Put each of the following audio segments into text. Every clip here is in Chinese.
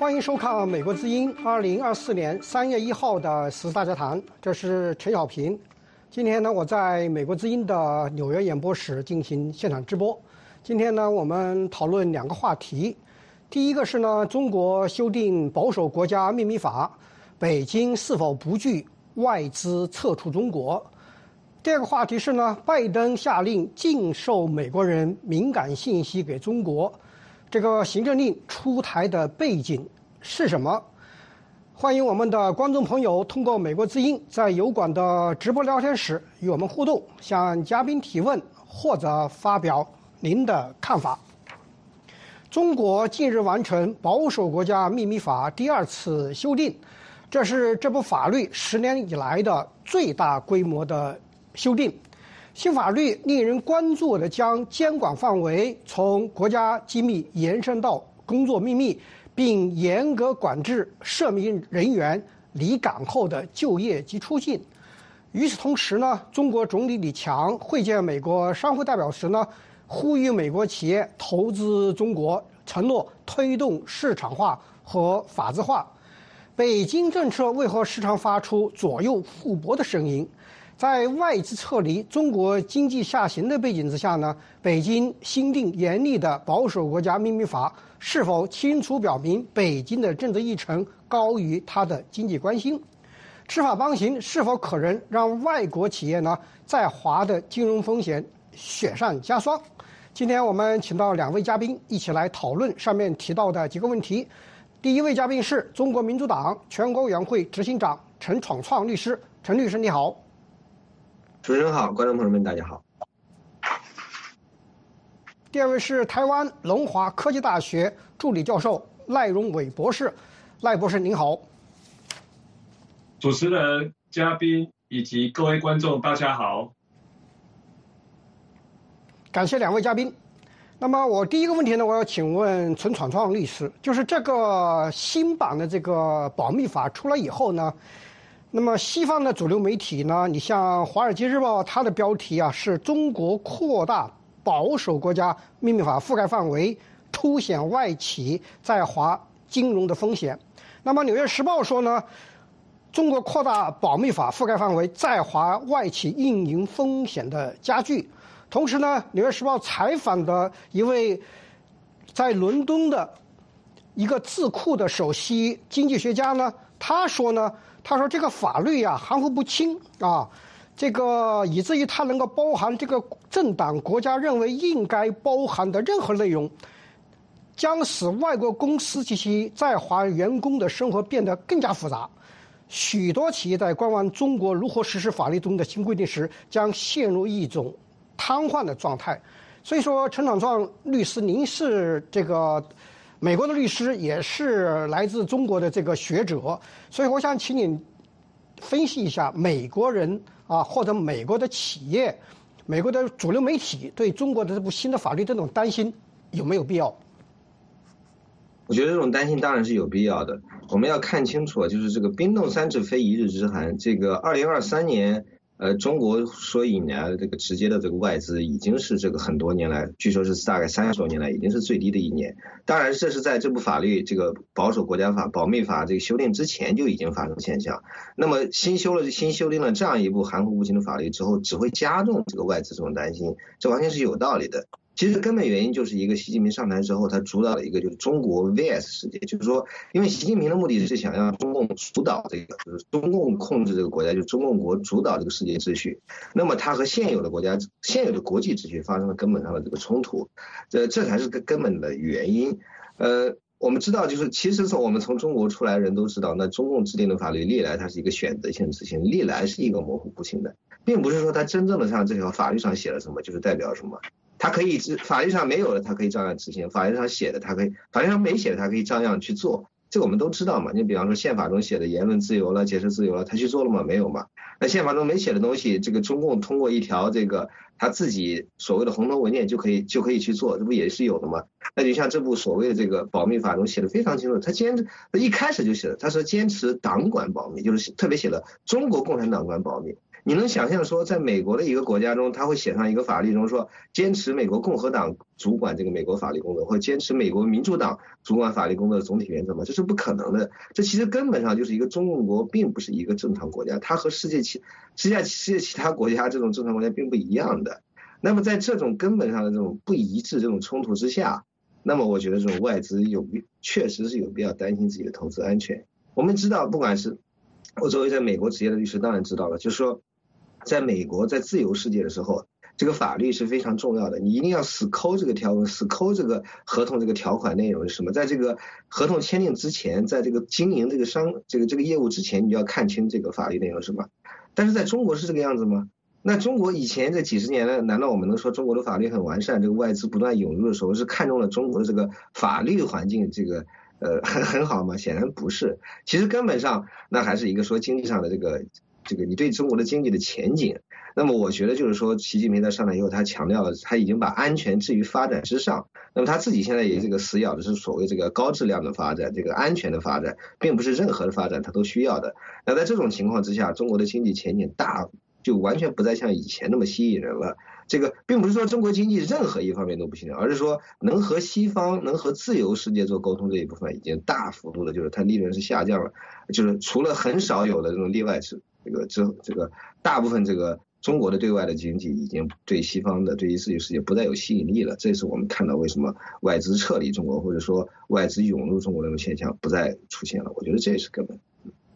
欢迎收看《美国之音》2024年3月1号的时事大家谈，这是陈小平。今天呢，我在美国之音的纽约演播室进行现场直播。今天呢，我们讨论两个话题。第一个是呢，中国修订保守国家秘密法，北京是否不惧外资撤出中国？第二个话题是呢，拜登下令禁售美国人敏感信息给中国，这个行政令出台的背景是什么？欢迎我们的观众朋友通过美国之音在油管的直播聊天室与我们互动，向嘉宾提问或者发表您的看法。中国近日完成保守国家秘密法第二次修订，这是这部法律10年以来的最大规模的修订。新法律令人关注的将监管范围从国家机密延伸到工作秘密，并严格管制涉密人员离港后的就业及出境。与此同时呢，中国总理李强会见美国商会代表时呢，呼吁美国企业投资中国，承诺推动市场化和法治化。北京政策为何时常发出左右互搏的声音？在外资撤离、中国经济下行的背景之下呢，北京新定严厉的保守国家秘密法是否清楚表明北京的政治议程高于它的经济关心？吃法帮行是否可能让外国企业呢在华的金融风险雪上加霜？今天我们请到2位嘉宾一起来讨论上面提到的几个问题。第一位嘉宾是中国民主党全国委员会执行长陈闯创律师。陈律师你好。 主持人好，观众朋友们大家好。 第二位是台湾龙华科技大学助理教授赖荣伟博士。赖博士您好。 主持人、嘉宾以及各位观众大家好。 感谢2位嘉宾。那么我第一个问题呢，我要请问陈闯创律师，就是这个新版的这个保密法出来以后呢，那么西方的主流媒体呢，你像《华尔街日报》，它的标题啊是中国扩大保守国家秘密法覆盖范围，凸显外企在华金融的风险。那么《纽约时报》说呢，中国扩大保密法覆盖范围，在华外企运营风险的加剧。同时呢，《纽约时报》采访的一位在伦敦的一个智库的首席经济学家呢，他说这个法律啊含糊不清啊，这个以至于它能够包含这个政党国家认为应该包含的任何内容，将使外国公司及其在华员工的生活变得更加复杂。许多企业在观望中国如何实施法律中的新规定时，将陷入一种瘫痪的状态。所以说，陈闯创律师，您是这个美国的律师，也是来自中国的这个学者，所以我想请你分析一下美国人啊，或者美国的企业、美国的主流媒体对中国的这部新的法律这种担心有没有必要？ 我觉得这种担心当然是有必要的。我们要看清楚，就是这个冰冻三尺非一日之寒。这个2023年，中国所引来的这个直接的这个外资已经是这个很多年来，据说是大概30多年来已经是最低的一年。当然，这是在这部法律这个保守国家法、保密法这个修订之前就已经发生现象。那么新修订了这样一部含糊不清的法律之后，只会加重这个外资这种担心，这完全是有道理的。其实根本原因就是一个习近平上台之后，他主导了一个就是中国 VS 世界，就是说，因为习近平的目的是想让中共主导这个，就是中共控制这个国家，就是中共国主导这个世界秩序。那么他和现有的国际秩序发生了根本上的这个冲突，这才是根本的原因。我们知道，就是其实我们从中国出来的人都知道，那中共制定的法律历来它是一个选择性执行，历来是一个模糊不清的，并不是说它真正的像这条法律上写了什么就是代表什么。它可以法律上没有的，它可以照样执行；法律上写的，法律上没写的，它可以照样去做。这个我们都知道嘛。你比方说宪法中写的言论自由了、结社自由了，他去做了吗？没有嘛。那宪法中没写的东西，这个中共通过一条这个他自己所谓的红头文件就可以去做，这不也是有的吗？那就像这部所谓的这个保密法中写的非常清楚，他一开始就写了，他说坚持党管保密，就是特别写了中国共产党管保密。 你能想象说，在美国的一个国家中，他会写上一个法律中说，坚持美国共和党主管这个美国法律工作，或者坚持美国民主党主管法律工作的总体原则吗？这是不可能的。这其实根本上就是一个中共国并不是一个正常国家，它和世界其他国家这种正常国家并不一样的。那么在这种根本上的这种不一致、这种冲突之下，那么我觉得这种外资确实是有必要担心自己的投资安全。我们知道，不管是我作为在美国职业的律师，当然知道了，就是说，在美国在自由世界的时候，这个法律是非常重要的，你一定要死抠这个条文，死抠这个合同这个条款内容是什么，在这个合同签订之前，在这个经营这个业务之前，你就要看清这个法律内容是什么。但是在中国是这个样子吗？那中国以前这几十年来，难道我们能说中国的法律很完善？这个外资不断涌入的时候，是看中了中国的这个法律环境这个很好吗？显然不是。其实根本上那还是一个说经济上的这个你对中国的经济的前景。那么我觉得就是说，习近平在上来以后，他强调了他已经把安全置于发展之上。那么他自己现在也这个死咬的是所谓这个高质量的发展，这个安全的发展，并不是任何的发展他都需要的。那在这种情况之下，中国的经济前景就完全不再像以前那么吸引人了。这个并不是说中国经济任何一方面都不吸引人，而是说能和西方、能和自由世界做沟通这一部分已经大幅度的，就是它利润是下降了。就是除了很少有的这种例外，这个大部分这个中国的对外的经济已经对西方的对于自由世界不再有吸引力了。这是我们看到为什么外资撤离中国，或者说外资涌入中国这种现象不再出现了。我觉得这也是根本。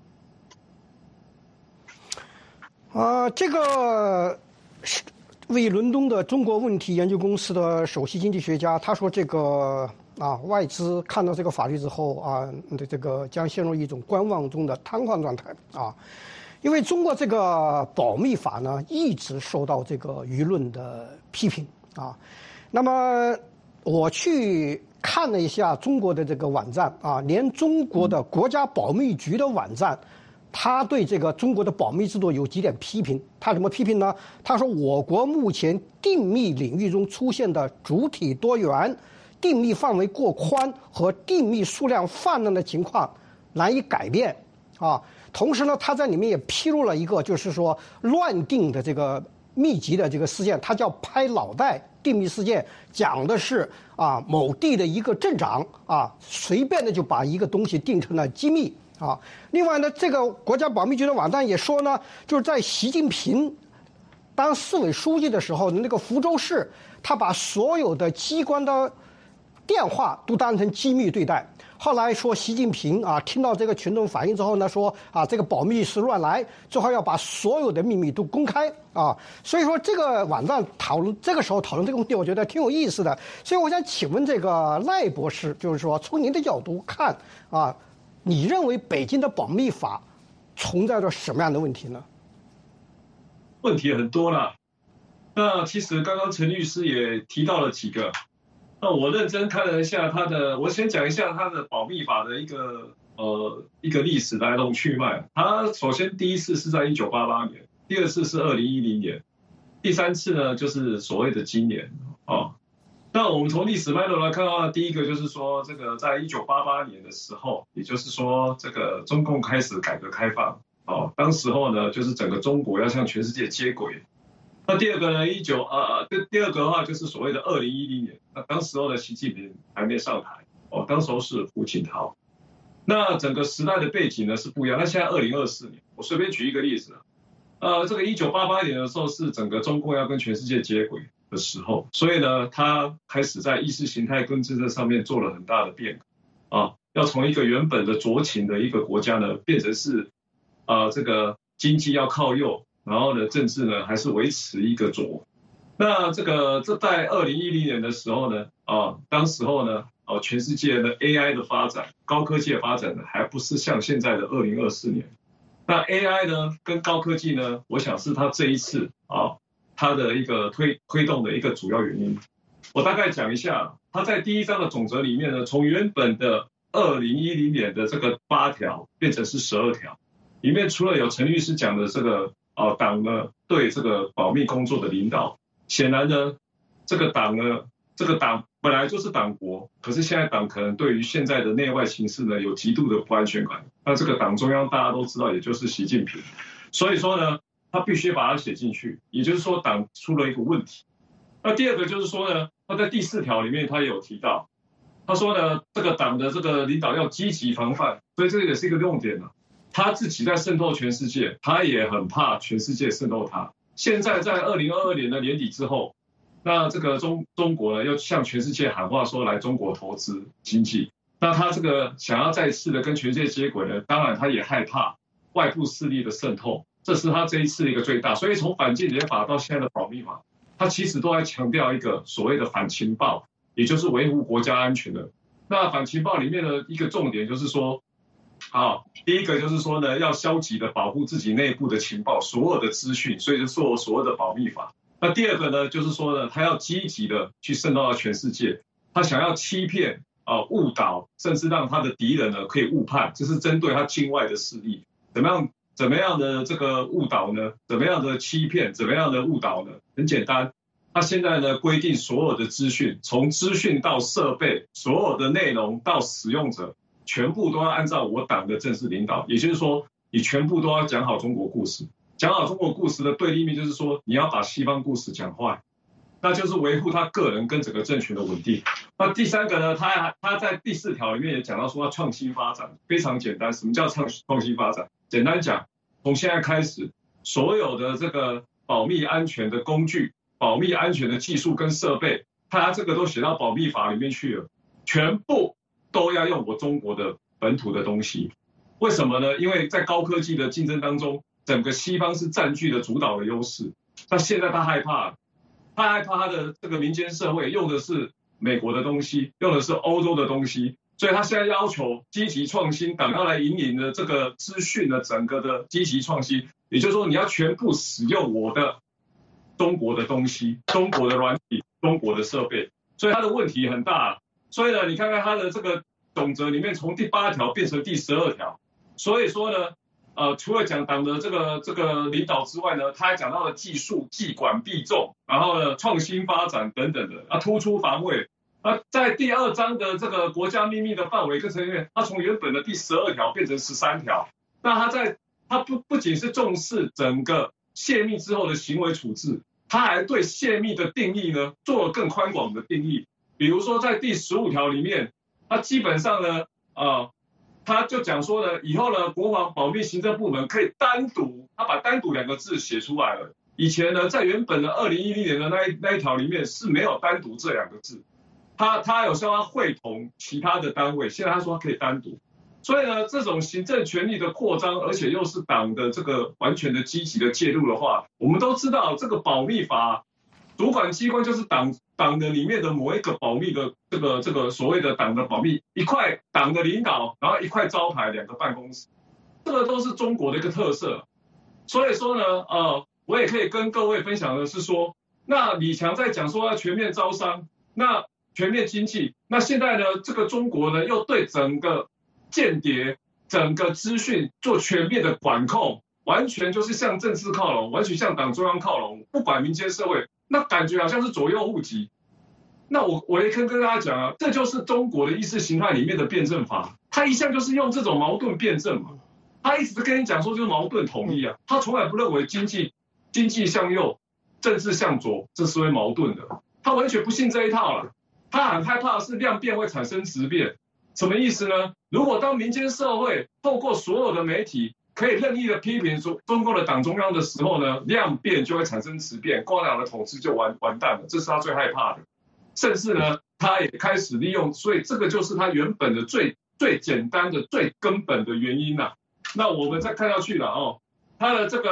这个为伦敦的中国问题研究公司的首席经济学家他说，这个外资看到这个法律之后这个将陷入一种观望中的瘫痪状态因为中国这个保密法呢一直受到这个舆论的批评那么我去看了一下中国的这个网站连中国的国家保密局的网站。他对这个中国的保密制度有几点批评，他怎么批评呢？他说，我国目前定密领域中出现的主体多元、定密范围过宽和定密数量泛滥的情况难以改变同时呢，他在里面也披露了一个就是说乱定的这个密集的这个事件，它叫拍脑袋定密事件，讲的是某地的一个镇长随便的就把一个东西定成了机密。另外呢，这个国家保密局的网站也说呢，就是在习近平当市委书记的时候，那个福州市，他把所有的机关的电话都当成机密对待。后来说习近平听到这个群众反应之后呢，说这个保密是乱来，最后要把所有的秘密都公开所以说这个网站这个时候讨论这个问题，我觉得挺有意思的。所以我想请问这个赖博士，就是说从您的角度看你认为北京的保密法存在着什么样的问题呢？ 问题很多啦。那其实刚刚陈律师也提到了几个。那我认真看了一下我先讲一下他的保密法的一个历史来龙去脉。他首先第一次是在1988年，第二次是2010年，第三次呢就是所谓的今年那我们从历史脉络来看的话，第一个就是说，这个在1988年的时候，也就是说，这个中共开始改革开放当时候呢，就是整个中国要向全世界接轨。那第二个呢，第二个的话就是所谓的2010年，那当时候的习近平还没上台当时候是胡锦涛。那整个时代的背景呢是不一样。那现在2024年，我随便举一个例子这个1988年的时候是整个中共要跟全世界接轨的时候，所以呢，他开始在意识形态跟政策上面做了很大的变革要从一个原本的左倾的一个国家呢，变成是这个经济要靠右，然后呢，政治呢还是维持一个左。那这在2010年的时候呢当时候呢全世界的 AI 的发展，高科技的发展呢，还不是像现在的2024年。那 AI 呢跟高科技呢，我想是它这一次它的一个推动的一个主要原因。我大概讲一下，它在第一章的总则里面呢，从原本的2010年的这个8条变成是12条，里面除了有陈律师讲的这个党呢对这个保密工作的领导，显然呢这个党本来就是党国，可是现在党可能对于现在的内外形势呢有极度的不安全感。那这个党中央大家都知道，也就是习近平，所以说呢， 他必须把它写进去，也就是说党出了一个问题。那第二个就是说呢，他在第4条里面他也有提到，他说呢，这个党的这个领导要积极防范，所以这个也是一个重点了。他自己在渗透全世界，他也很怕全世界渗透他。现在在2022年的年底之后，那这个中国呢，要向全世界喊话说来中国投资经济。那他这个想要再次的跟全世界接轨呢，当然他也害怕外部势力的渗透，这是他这一次的一个最大。所以从反间谍法到现在的保密法，他其实都在强调一个所谓的反情报，也就是维护国家安全的。那反情报里面的一个重点就是说，第一个就是说呢，要消极的保护自己内部的情报，所有的资讯，所以就做所谓的保密法。那第二个呢，就是说呢，他要积极的去渗透到全世界，他想要欺骗误导，甚至让他的敌人呢可以误判，这是针对他境外的势力，怎么样的这个误导呢？怎么样的欺骗？怎么样的误导呢？很简单，他现在呢规定所有的资讯，从资讯到设备，所有的内容到使用者，全部都要按照我党的正式领导，也就是说，你全部都要讲好中国故事。讲好中国故事的对立面就是说，你要把西方故事讲坏，那就是维护他个人跟整个政权的稳定。那第三个呢，他在第4条里面也讲到说要创新发展，非常简单。什么叫创新发展？简单讲，从现在开始，所有的这个保密安全的工具、保密安全的技术跟设备，他这个都写到保密法里面去了，全部都要用我中国的本土的东西。为什么呢？因为在高科技的竞争当中，整个西方是占据了主导的优势。那现在他害怕他的这个民间社会用的是美国的东西，用的是欧洲的东西，所以他现在要求积极创新，党要来引领的这个资讯的整个的积极创新，也就是说你要全部使用我的中国的东西，中国的软体，中国的设备，所以他的问题很大。所以呢，你看看他的这个总则里面从第8条变成第12条，所以说呢，除了讲党的这个领导之外呢，他还讲到了技术、技管必重，然后呢创新发展等等的，突出防卫。在第2章的这个国家秘密的范围跟成员，他从原本的第12条变成13条。那他不仅是重视整个泄密之后的行为处置，他还对泄密的定义呢做了更宽广的定义。比如说在第15条里面，他基本上呢，他就讲说呢，以后呢，国防保密行政部门可以单独，他把单独2个字写出来了。以前呢，在原本的2010年的那一条里面是没有单独这2个字，他有说他会同其他的单位，现在他说他可以单独。所以呢，这种行政权力的扩张，而且又是党的这个完全的积极的介入的话，我们都知道这个保密法主管机关就是党的里面的某一个保密的这个所谓的党的保密，一块党的领导，然后一块招牌2个办公室，这个都是中国的一个特色。所以说呢，我也可以跟各位分享的是说，那李强在讲说要全面招商，那全面经济，那现在呢，这个中国呢又对整个间谍、整个资讯做全面的管控，完全就是向政治靠拢，完全向党中央靠拢，不管民间社会。那感觉好像是左右互击。那我也可以跟大家讲啊，这就是中国的意识形态里面的辩证法，他一向就是用这种矛盾辩证嘛。他一直跟你讲说就是矛盾统一啊，他从来不认为经济向右，政治向左，这是会矛盾的，他完全不信这一套了。他很害怕的是量变会产生质变，什么意思呢？如果当民间社会透过所有的媒体可以任意的批评中共的党中央的时候呢，量变就会产生质变，共产党的统治就完蛋了，这是他最害怕的。甚至呢，他也开始利用，所以这个就是他原本的最简单的、最根本的原因啊。那我们再看下去了哦，他的这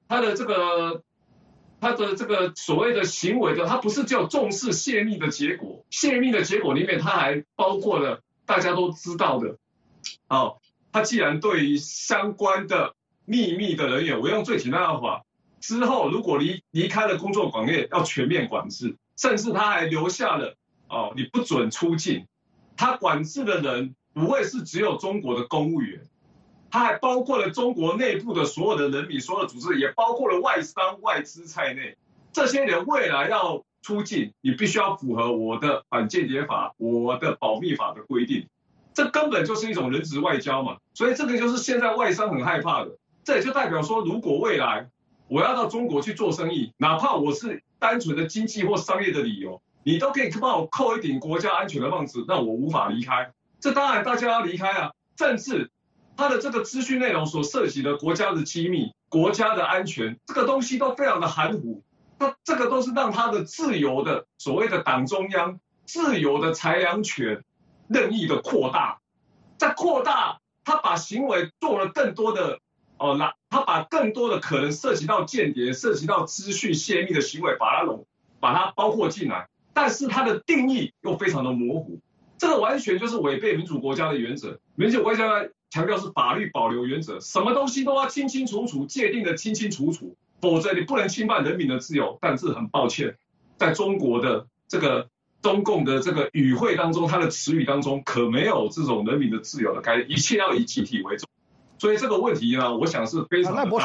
个所谓的行为的，他不是只有重视泄密的结果，泄密的结果里面，他还包括了大家都知道的，他既然对于相关的秘密的人员，我用最简单的话，之后如果离开了工作岗位，要全面管制，甚至他还留下了你不准出境。他管制的人不会是只有中国的公务员，他还包括了中国内部的所有的人民、所有的组织，也包括了外商、外资在内。这些人未来要出境，你必须要符合我的反间谍法、我的保密法的规定。这根本就是一种人质外交嘛，所以这个就是现在外商很害怕的。这也就代表说，如果未来我要到中国去做生意，哪怕我是单纯的经济或商业的理由，你都可以帮我扣一顶国家安全的帽子，那我无法离开。这当然大家要离开啊，政治它的这个资讯内容所涉及的国家的机密、国家的安全，这个东西都非常的含糊。那这个都是让他的自由的所谓的党中央自由的裁量权任意的扩大，在扩大，他把行为做了更多的他把更多的可能涉及到间谍、涉及到资讯泄密的行为，把它包括进来，但是它的定义又非常的模糊，这个完全就是违背民主国家的原则。民主国家强调是法律保留原则，什么东西都要清清楚楚界定的清清楚楚，否则你不能侵犯人民的自由。但是很抱歉，在中国的这个中共的这个语汇当中，它的词语当中可没有这种人民的自由的概念，一切要以集体为重。所以这个问题呢，我想是非常的大。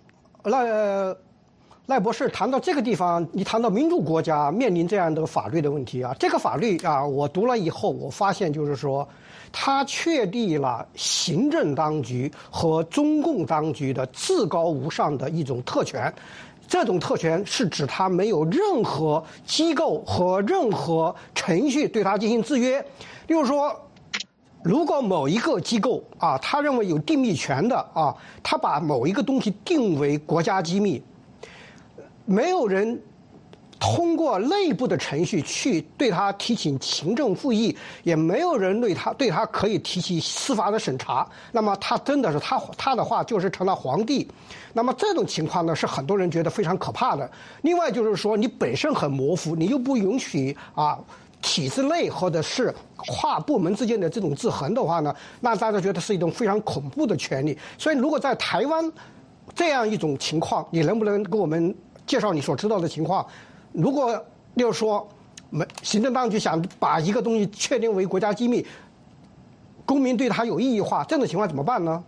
赖博士谈到这个地方，你谈到民主国家面临这样的法律的问题啊，这个法律啊，我读了以后，我发现就是说，它确立了行政当局和中共当局的至高无上的一种特权。这种特权是指它没有任何机构和任何程序对它进行制约。例如说，如果某一个机构啊，他认为有定密权的啊，他把某一个东西定为国家机密，没有人通过内部的程序去对他提起行政复议，也没有人对他可以提起司法的审查，那么他真的是他的话就是成了皇帝。那么这种情况呢，是很多人觉得非常可怕的。另外就是说，你本身很模糊，你又不允许体制内或者是跨部门之间的这种制衡的话呢，那大家觉得是一种非常恐怖的权利。所以如果在台湾这样一种情况，你能不能给我们介绍你所知道的情况？如果例如说行政当局想把一个东西确定为国家机密，公民对它有异议化，这种情况怎么办呢？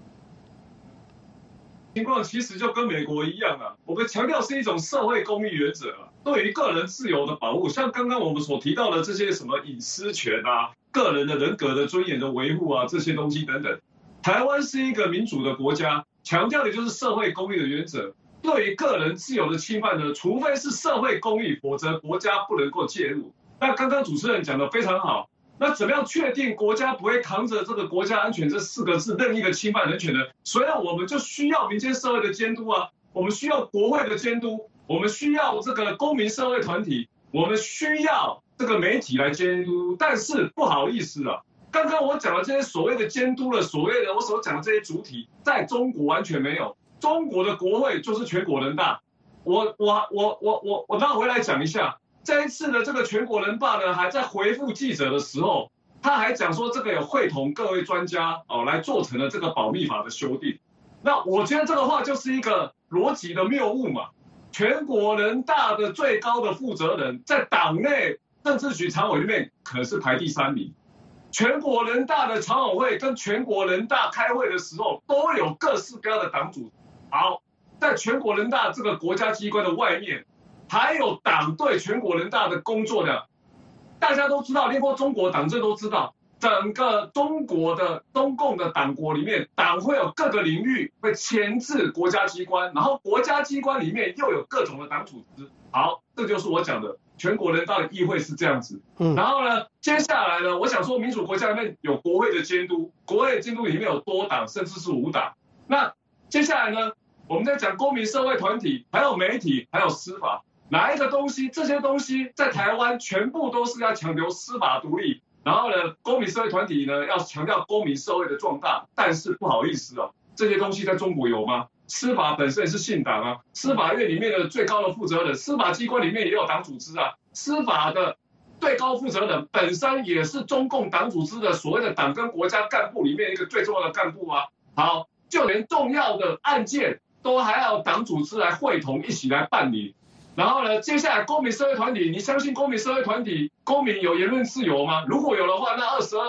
情况其实就跟美国一样啊，我们强调是一种社会公益原则啊，对于个人自由的保护，像刚刚我们所提到的这些什么隐私权啊、个人的人格的尊严的维护啊，这些东西等等。台湾是一个民主的国家，强调的就是社会公益的原则。对于个人自由的侵犯呢，除非是社会公益，否则国家不能够介入。那刚刚主持人讲的非常好，那怎么样确定国家不会扛着这个国家安全这4个字任意的侵犯人权呢？所以我们就需要民间社会的监督啊，我们需要国会的监督，我们需要这个公民社会团体，我们需要这个媒体来监督。但是不好意思啊，刚刚我讲的这些所谓的监督了，所谓的我所讲的这些主体，在中国完全没有。中国的国会就是全国人大。我拉回来讲一下，这一次的这个全国人大呢，还在回复记者的时候，他还讲说这个有会同各位专家来做成了这个保密法的修订。那我觉得这个话就是一个逻辑的谬误嘛。全国人大的最高的负责人在党内政治局常委里面可能是排第3名。全国人大的常委会跟全国人大开会的时候，都有各式各样的党组。好，在全国人大这个国家机关的外面，还有党对全国人大的工作的，大家都知道，连过中国党政都知道，整个中国的中共的党国里面，党会有各个领域会牵制国家机关，然后国家机关里面又有各种的党组织。好，这就是我讲的全国人大的议会是这样子。然后呢，接下来呢，我想说民主国家里面有国会的监督，国会的监督里面有多党甚至是5党。那接下来呢，我们在讲公民社会团体，还有媒体，还有司法，哪一个东西？这些东西在台湾全部都是要强调司法独立，然后呢，公民社会团体呢要强调公民社会的壮大。但是不好意思哦，这些东西在中国有吗？司法本身也是信党啊，司法院里面的最高的负责人，司法机关里面也有党组织啊，司法的最高负责人本身也是中共党组织的所谓的党跟国家干部里面一个最重要的干部啊。好，就连重要的案件都还要党组织来会同一起来办理。然后呢，接下来公民社会团体，你相信公民社会团体公民有言论自由吗？如果有的话，那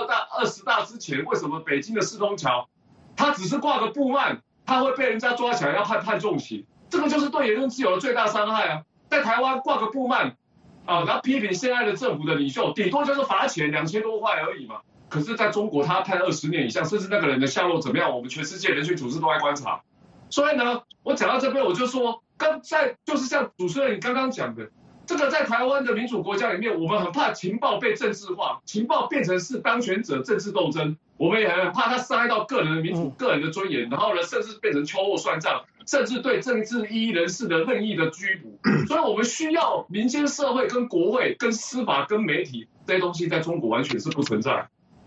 20大之前，为什么北京的四通桥，他只是挂个布幔，他会被人家抓起来要判重刑？这个就是对言论自由的最大伤害啊！在台湾挂个布幔然后批评现在的政府的领袖，顶多就是罚钱2000多块而已嘛。可是在中国，他判20年以上，甚至那个人的下落怎么样，我们全世界人权组织都在观察。 所以呢，我讲到这边我就说，就是像主持人你刚刚讲的，这个在台湾的民主国家里面，我们很怕情报被政治化，情报变成是当权者政治斗争，我们也很怕它伤害到个人的民主、个人的尊严，然后呢，甚至变成秋后算账，甚至对政治异议人士的任意的拘捕。所以我们需要民间社会、跟国会、跟司法、跟媒体这些东西，在中国完全是不存在。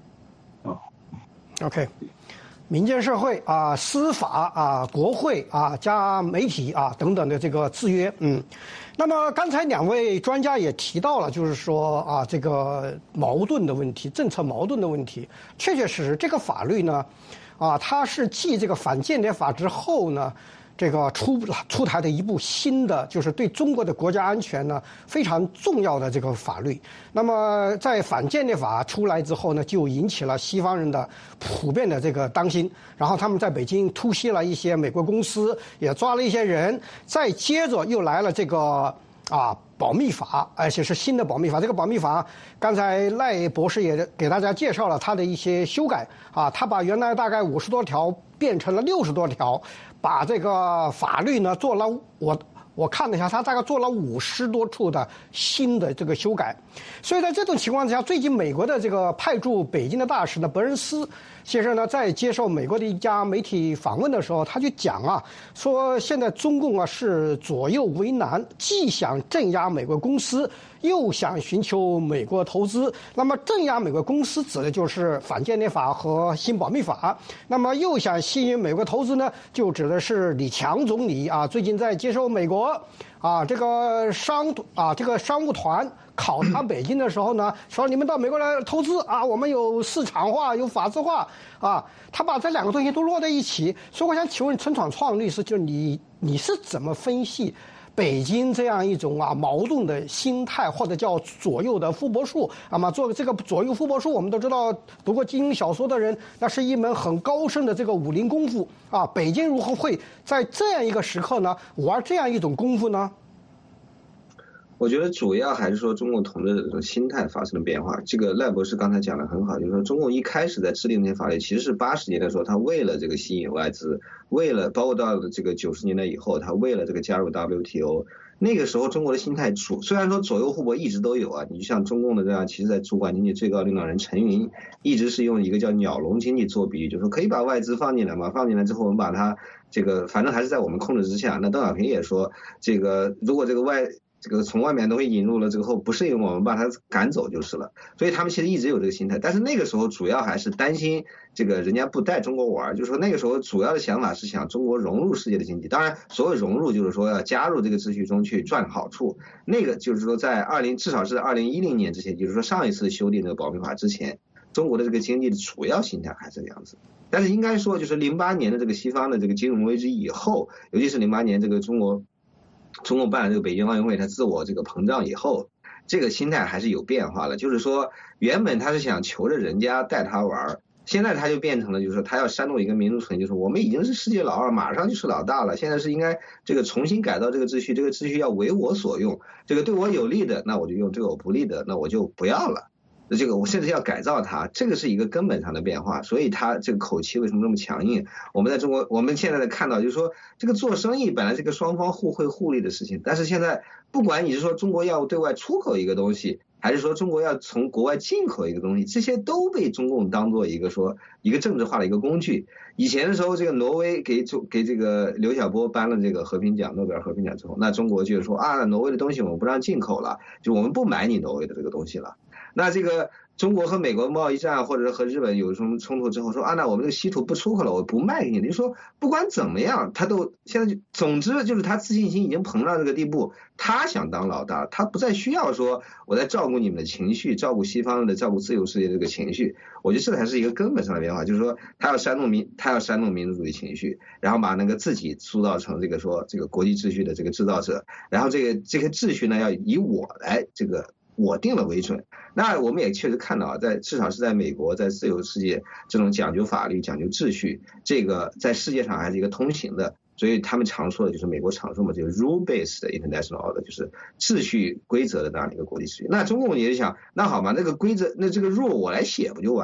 OK。民间社会啊、司法啊、国会啊、加媒体啊等等的这个制约，那么刚才两位专家也提到了，就是说啊，这个矛盾的问题，政策矛盾的问题，确确实实这个法律呢，啊，它是继这个反间谍法之后呢，这个出台的一部新的，就是对中国的国家安全呢非常重要的这个法律。那么在反间谍法出来之后呢，就引起了西方人的普遍的这个当心，然后他们在北京突袭了一些美国公司，也抓了一些人，再接着又来了这个保密法，而且是新的保密法。这个保密法，刚才赖博士也给大家介绍了它的一些修改啊，他把原来大概50多条变成了60多条，把这个法律呢做了我看了一下，他大概做了50多处的新的这个修改。所以在这种情况之下，最近美国的这个派驻北京的大使呢，伯恩斯先生呢，在接受美国的一家媒体访问的时候，他就讲啊，说现在中共啊是左右为难，既想镇压美国公司，又想寻求美国投资。那么镇压美国公司指的就是反间谍法和新保密法，那么又想吸引美国投资呢，就指的是李强总理啊，最近在接受美国这个商务团考察北京的时候呢，说你们到美国来投资啊，我们有市场化，有法治化啊，他把这两个东西都落在一起。所以我想请问陈闯创律师，就你是怎么分析北京这样一种矛盾的心态，或者叫左右的富伯术？做这个左右富伯术，我们都知道，读过金庸小说的人，那是一门很高深的这个武林功夫啊。北京如何会在这样一个时刻呢，玩这样一种功夫呢？ 我觉得主要还是说中共统治的这种心态发生了变化。这个赖博士刚才讲的很好，就是说中共一开始在制定这些法律，其实是80年代的时候，他为了这个吸引外资，为了包括到这个90年代以后，他为了这个加入 WTO， 那个时候中国的心态虽然说左右互搏一直都有啊，你就像中共的这样，其实在主管经济最高领导人陈云一直是用一个叫鸟笼经济做比喻，就是说可以把外资放进来嘛，放进来之后我们把它这个反正还是在我们控制之下。那邓小平也说，这个如果这个从外面东西引入了之后不适应，我们把它赶走就是了。所以他们其实一直有这个心态，但是那个时候主要还是担心这个人家不带中国玩，就是说那个时候主要的想法是想中国融入世界的经济。当然所谓融入就是说要加入这个秩序中去赚好处，那个就是说在至少是2010年之前，就是说上一次修订这个保密法之前，中国的这个经济的主要心态还是这样子。但是应该说就是08年的这个西方的这个金融危机以后，尤其是08年这个中共办了这个北京奥运会，它自我这个膨胀以后，这个心态还是有变化了。就是说原本他是想求着人家带他玩，现在他就变成了就是说他要煽动一个民族主义，就是我们已经是世界老二，马上就是老大了，现在是应该这个重新改造这个秩序，这个秩序要为我所用，这个对我有利的那我就用，对我不利的那我就不要了，这个我甚至要改造它，这个是一个根本上的变化。所以他这个口气为什么这么强硬？我们在中国，我们现在在看到，就是说这个做生意本来是个双方互惠互利的事情，但是现在不管你是说中国要对外出口一个东西，还是说中国要从国外进口一个东西，这些都被中共当做一个政治化的一个工具。以前的时候，这个挪威给这个刘晓波颁了这个和平奖，诺贝尔和平奖之后，那中国就是说挪威的东西我们不让进口了，就我们不买你挪威的这个东西了。那这个中国和美国贸易战，或者和日本有什么冲突之后说那我们这个稀土不出口了，我不卖给你。就是说不管怎么样，他都现在总之就是他自信心已经膨胀这个地步，他想当老大，他不再需要说我在照顾你们的情绪，照顾西方的，照顾自由世界这个情绪。我觉得这才是一个根本上的变化，就是说他要煽动民族主义情绪，然后把那个自己塑造成这个国际秩序的这个制造者，然后这个秩序呢要以我来我定了为准。那我们也确实看到至少是在美国，在自由世界这种讲究法律讲究秩序，这个在世界上还是一个通行的。所以他们常说的就是美国常说嘛，就是 rule based international order， 就是秩序规则的这样一个国际秩序。那中共也是想，那好嘛，那个规则，那这个 rule 我来写不就完了吗？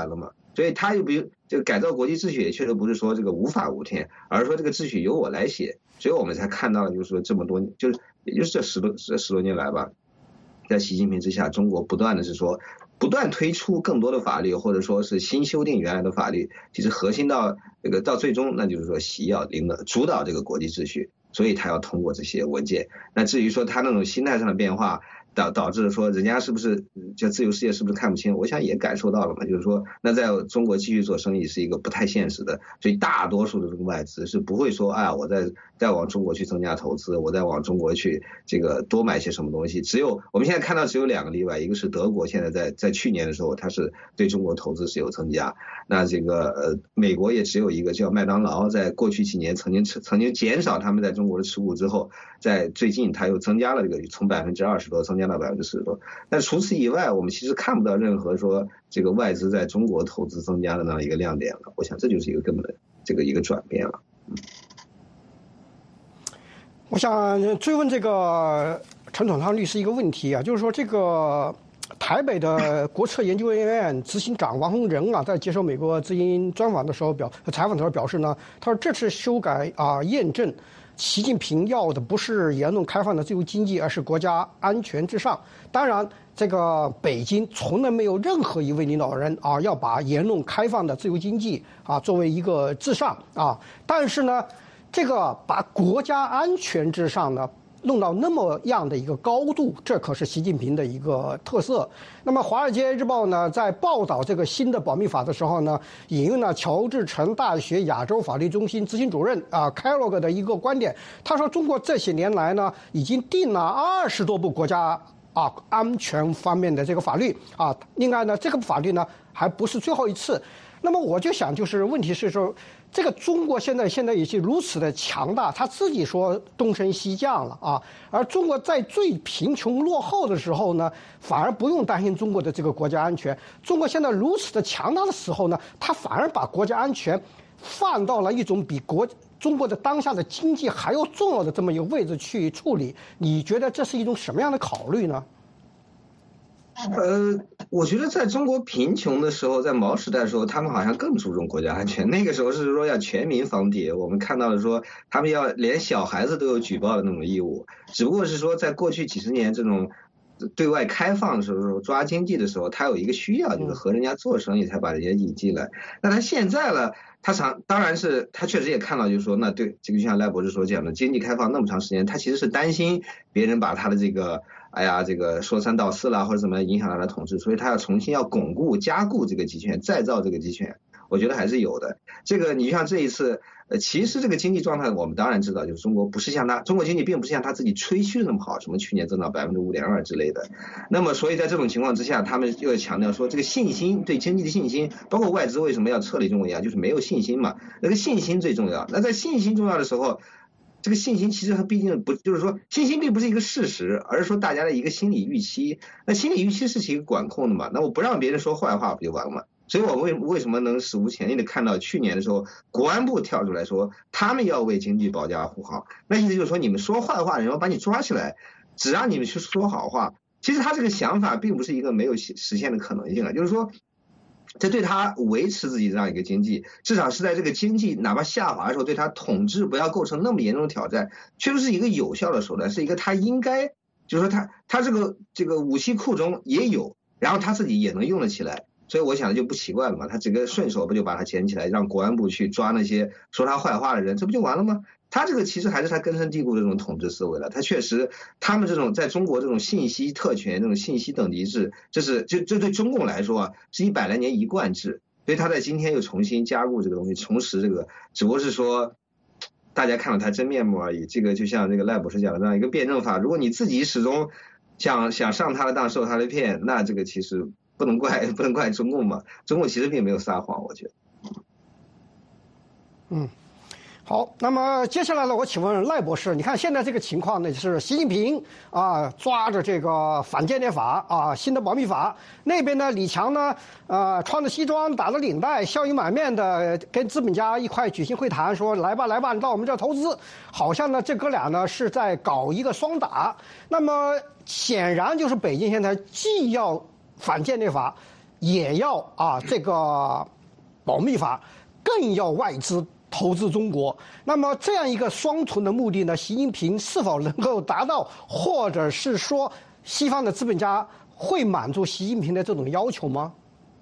所以他又比如这个改造国际秩序也确实不是说这个无法无天，而是说这个秩序由我来写，所以我们才看到了就是说这么多，就是也就是这十多年来吧，在习近平之下，中国不断推出更多的法律，或者说是新修订原来的法律，其实核心到最终，那就是说习要主导这个国际秩序，所以他要通过这些文件。那至于说他那种心态上的变化，导致说人家是不是就自由世界是不是看不清？我想也感受到了嘛，就是说那在中国继续做生意是一个不太现实的，所以大多数的这个外资是不会说我再往中国去增加投资，我再往中国去这个多买些什么东西。我们现在看到只有2个例外，一个是德国现在在去年的时候它是对中国投资是有增加，那这个美国也只有一个叫麦当劳，在过去几年曾经减少他们在中国的持股之后，在最近它又增加了这个从20%多增加到40%多，但除此以外，我们其实看不到任何说这个外资在中国投资增加的那样一个亮点了。我想这就是一个根本的一个转变了。 我想追问这个陈统昌律师一个问题啊，就是说这个台北的国策研究院执行长王洪仁啊，在接受美国之音专访的时候采访的时候表示呢，他说这次修改验证习近平要的不是言论开放的自由经济，而是国家安全至上。当然，这个北京从来没有任何一位领导人要把言论开放的自由经济作为一个至上但是呢，这个把国家安全至上呢弄到那么样的一个高度，这可是习近平的一个特色。那么《华尔街日报》呢，在报道这个新的保密法的时候呢，引用了乔治城大学亚洲法律中心执行主任Kellogg 的一个观点，他说中国这些年来呢，已经定了20多部国家安全方面的这个法律另外呢，这个法律呢还不是最后一次。那么我就想，就是问题是说，这个中国现在已经如此的强大，他自己说东升西降了而中国在最贫穷落后的时候呢，反而不用担心中国的这个国家安全。中国现在如此的强大的时候呢，他反而把国家安全放到了一种比中国的当下的经济还要重要的这么一个位置去处理。你觉得这是一种什么样的考虑呢？ 我觉得在中国贫穷的时候，在毛时代的时候，他们好像更注重国家安全。那个时候是说要全民防谍，我们看到了说他们要连小孩子都有举报的那种义务。只不过是说在过去几十年这种对外开放的时候，抓经济的时候，他有一个需要，就是和人家做生意才把人家引进来。那他现在了，当然是他确实也看到，就是说，那对这个就像赖博士所讲的，经济开放那么长时间，他其实是担心别人把他的这个这个说三道四啦，或者怎么影响他的统治，所以他要重新巩固、加固这个集权，再造这个集权，我觉得还是有的。这个你像这一次，其实这个经济状态我们当然知道，就是中国经济并不是像他自己吹嘘的那么好，什么去年增长5.2%之类的。那么所以在这种情况之下，他们又强调说这个信心，对经济的信心，包括外资为什么要撤离中国一样，就是没有信心嘛，那个信心最重要。那在信心重要的时候，这个信心其实它毕竟不，就是说信心并不是一个事实，而是说大家的一个心理预期。那心理预期是一个管控的嘛，那我不让别人说坏话不就完了吗？所以我们为什么能史无前例的看到去年的时候，国安部跳出来说他们要为经济保驾护航，那意思就是说你们说坏话的人要把你抓起来，只让你们去说好话。其实他这个想法并不是一个没有实现的可能性就是说这对他维持自己这样一个经济，至少是在这个经济哪怕下滑的时候，对他统治不要构成那么严重的挑战，确实是一个有效的手段，是一个他应该，就是说他这个武器库中也有，然后他自己也能用得起来，所以我想就不奇怪了嘛，他这个顺手不就把他捡起来，让国安部去抓那些说他坏话的人，这不就完了吗？他这个其实还是他根深蒂固的这种统治思维了。他确实，他们这种在中国这种信息特权、这种信息等级制，这对中共来说是100来年一贯制。所以他在今天又重新加入这个东西，重拾这个，只不过是说大家看到他真面目而已。这个就像这个赖博士讲的这样一个辩证法，如果你自己始终想上他的当、受他的骗，那这个其实不能怪中共嘛。中共其实并没有撒谎，我觉得。 好，那么接下来呢，我请问赖博士，你看现在这个情况呢，是习近平抓着这个反间谍法新的保密法，那边呢李强呢穿着西装打着领带，笑意满面的跟资本家一块举行会谈，说来吧，你到我们这投资，好像呢这哥俩呢是在搞一个双打。那么显然就是北京现在既要反间谍法，也要这个保密法，更要外资投资中国。那么这样一个双重的目的呢，习近平是否能够达到，或者是说西方的资本家会满足习近平的这种要求吗？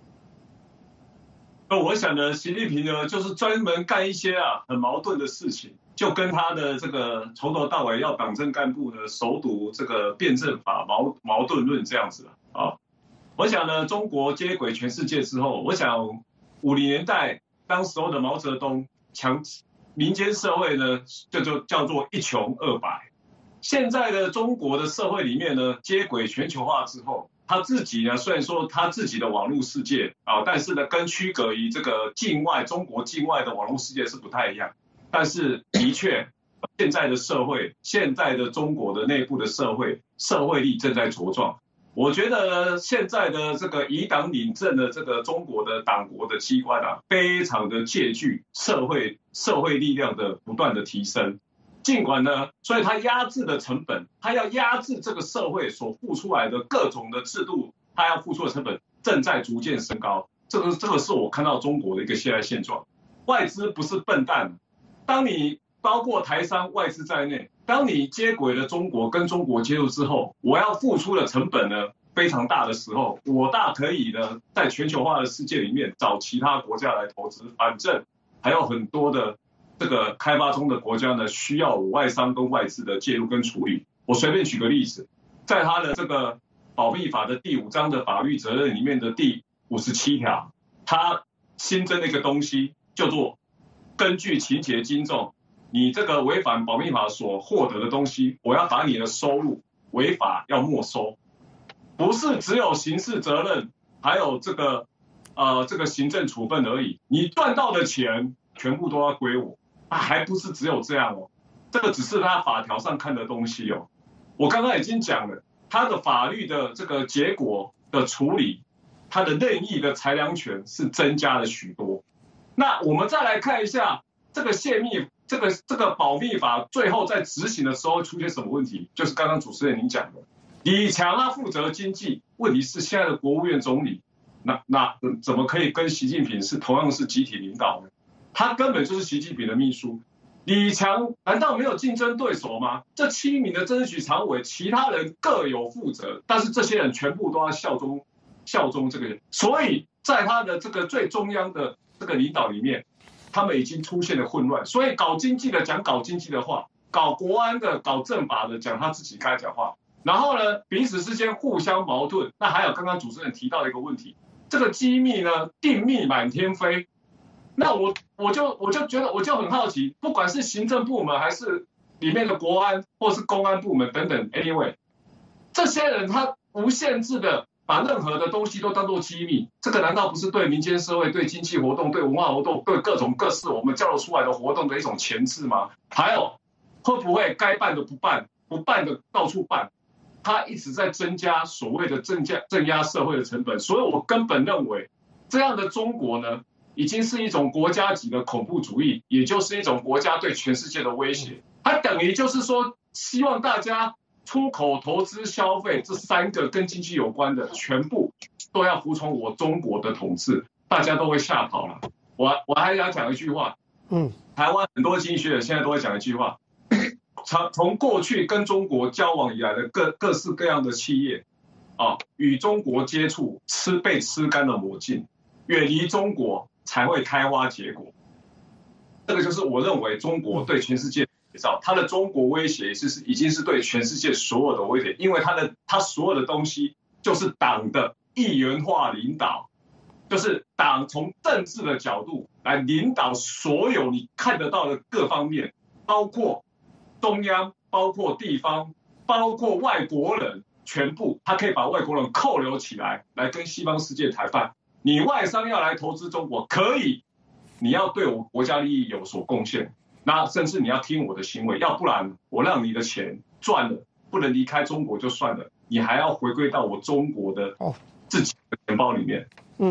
我想呢，习近平呢就是专门干一些很矛盾的事情，就跟他的这个从头到尾要党政干部呢熟读这个辩证法矛盾论这样子啊。我想呢，中国接轨全世界之后，我想50年代当时候的毛泽东民间社会呢就叫做一穷二白。现在的中国的社会里面呢，接轨全球化之后，他自己呢，虽然说他自己的网络世界但是呢，跟区隔于这个中国境外的网络世界是不太一样。但是的确，现在的社会，现在的中国的内部的社会力正在茁壮。我觉得现在的这个以党领政的这个中国的党国的机关非常的借据社会力量的不断的提升。尽管呢，所以它压制的成本，它要压制这个社会所付出来的各种的制度，它要付出的成本正在逐渐升高。这个是我看到中国的一个现在现状。外资不是笨蛋，当你包括台商外资在内，当你接轨了中国跟中国接触之后，我要付出的成本呢非常大的时候，我大可以呢在全球化的世界里面找其他国家来投资，反正还有很多的这个开发中的国家呢，需要我外商跟外资的介入跟处理。我随便举个例子，在他的这个保密法的第5章的法律责任里面的第57条，他新增了一个东西，叫做根据情节轻重，你这个违反保密法所获得的东西，我要把你的收入违法要没收，不是只有刑事责任，还有这个行政处分而已，你赚到的钱全部都要归我。还不是只有这样哦，这个只是他法条上看的东西哦。我刚刚已经讲了，他的法律的这个结果的处理，他的任意的裁量权是增加了许多。那我们再来看一下这个这个保密法最后在执行的时候出现什么问题，就是刚刚主持人您讲的，李强他负责经济，问题是现在的国务院总理，那怎么可以跟习近平同样是集体领导呢？他根本就是习近平的秘书，李强难道没有竞争对手吗？这7名的政治局常委，其他人各有负责，但是这些人全部都要效忠这个人，所以在他的这个最中央的这个领导里面，他们已经出现了混乱。所以搞经济的讲搞经济的话，搞国安的、搞政法的讲他自己该讲话，然后呢彼此之间互相矛盾。那还有刚刚主持人提到的一个问题，这个机密呢定密满天飞。那我就觉得我就很好奇，不管是行政部门还是里面的国安或是公安部门等等 ，anyway， 这些人他无限制的把任何的东西都当作机密，这个难道不是对民间社会、对经济活动、对文化活动、对各种各式我们交流出来的活动的一种钳制吗？还有会不会该办的不办，不办的到处办？他一直在增加所谓的镇压社会的成本，所以我根本认为这样的中国呢，已经是一种国家级的恐怖主义，也就是一种国家对全世界的威胁。它等于就是说，希望大家出口、投资、消费这3个跟经济有关的，全部都要服从我中国的统治，大家都会吓跑了。我还想讲一句话，台湾很多经济学者现在都会讲一句话，从过去跟中国交往以来的各式各样的企业与中国接触，被吃干了抹净，远离中国才会开花结果。这个就是我认为中国对全世界的写照，它的中国威胁已经是对全世界所有的威胁，因为它所有的东西就是党的一元化领导，就是党从政治的角度来领导所有你看得到的各方面，包括中央，包括地方，包括外国人，全部他可以把外国人扣留起来，来跟西方世界谈判。你外商要来投资中国可以，你要对我国家利益有所贡献，那甚至你要听我的行为，要不然我让你的钱赚了不能离开中国就算了，你还要回归到我中国的自己的钱包里面。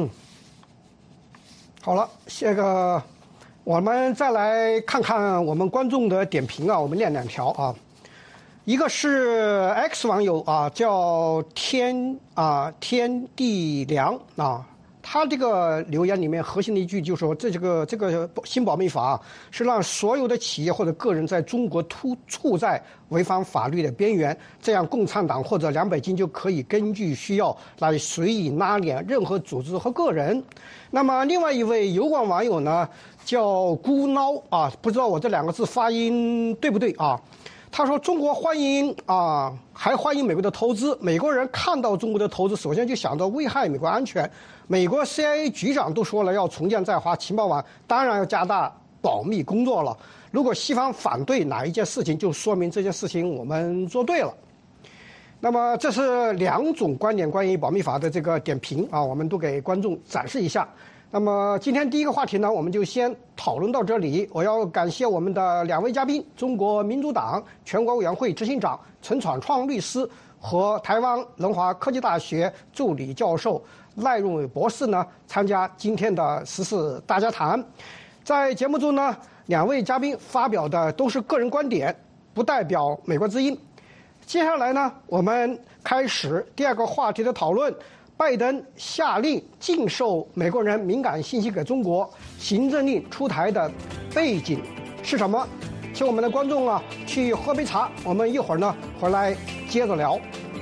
好了，这个我们再来看看我们观众的点评我们念2条啊。一个是 X 网友叫天地良他这个留言里面核心的一句就是说，这个新保密法是让所有的企业或者个人在中国处在违反法律的边缘，这样共产党或者两北京就可以根据需要来随意拉拢任何组织和个人。那么另外一位油管网友呢，叫孤孬啊，不知道我这两个字发音对不对啊？他说：“中国欢迎啊，还欢迎美国的投资。美国人看到中国的投资，首先就想着危害美国安全。美国 CIA 局长都说了要重建在华情报网，当然要加大保密工作了。如果西方反对哪一件事情，就说明这件事情我们做对了。”那么这是两种观点关于保密法的这个点评啊，我们都给观众展示一下。那么今天第一个话题呢，我们就先讨论到这里。我要感谢我们的两位嘉宾，中国民主党全国委员会执行长陈闯创律师和台湾龙华科技大学助理教授赖荣伟博士呢，参加今天的时事大家谈。在节目中呢，两位嘉宾发表的都是个人观点，不代表美国之音。接下来呢，我们开始第二个话题的讨论。拜登下令禁售美国人敏感信息给中国，行政令出台的背景是什么？请我们的观众啊去喝杯茶，我们一会儿呢回来接着聊。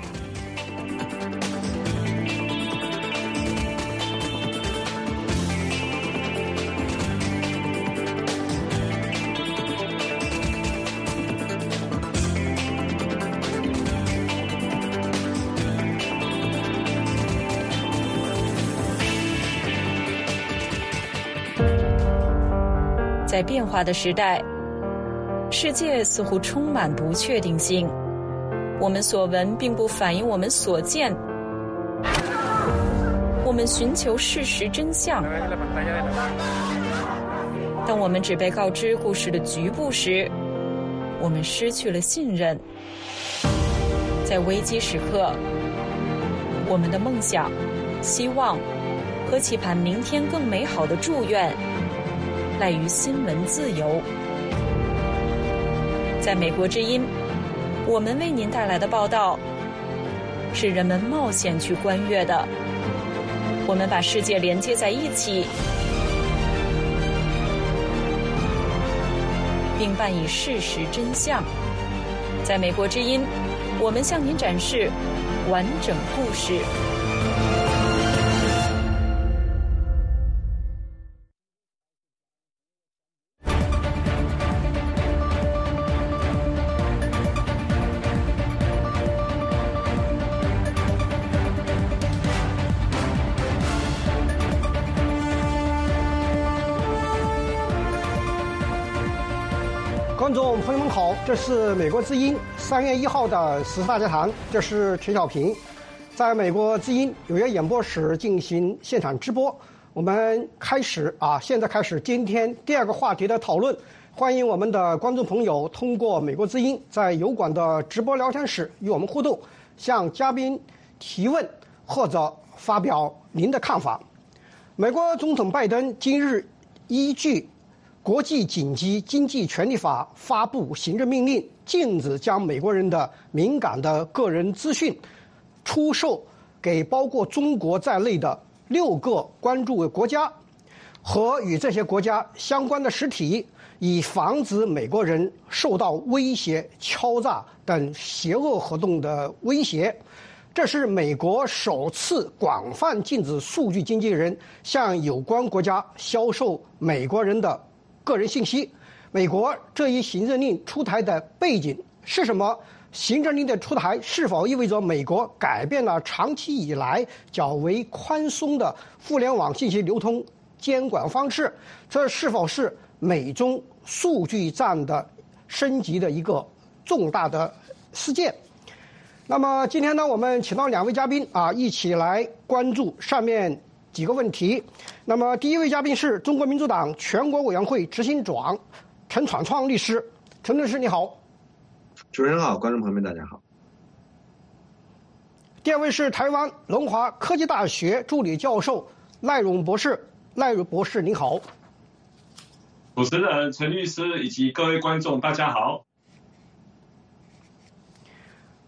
在变化的时代，世界似乎充满不确定性。我们所闻并不反映我们所见。我们寻求事实真相。当我们只被告知故事的局部时，我们失去了信任。在危机时刻，我们的梦想、希望和期盼明天更美好的祝愿赖于新闻自由。在美国之音，我们为您带来的报道是人们冒险去观阅的。我们把世界连接在一起，并伴以事实真相。在美国之音，我们向您展示完整故事。 观众朋友们好，这是美国之音3月1号的时事大家谈，这是陈小平，在美国之音纽约演播室进行现场直播。我们现在开始今天第二个话题的讨论。欢迎我们的观众朋友通过美国之音在油管的直播聊天室与我们互动，向嘉宾提问或者发表您的看法。美国总统拜登今日依据国际紧急经济权利法发布行政命令，禁止将美国人的敏感的个人资讯出售给包括中国在内的6个关注国家和与这些国家相关的实体，以防止美国人受到威胁、敲诈等邪恶活动的威胁。这是美国首次广泛禁止数据经纪人向有关国家销售美国人的个人信息。美国这一行政令出台的背景是什么？行政令的出台是否意味着美国改变了长期以来较为宽松的互联网信息流通监管方式？这是否是美中数据战的升级的一个重大的事件？那么今天呢，我们请到2位嘉宾一起来关注上面几个问题。那么第一位嘉宾是中国民主党全国委员会执行长陈闯创律师。陈律师你好。 主持人好，观众朋友们大家好。 第二位是台湾龙华科技大学助理教授赖荣博士。赖荣博士你好。 主持人陈律师以及各位观众大家好。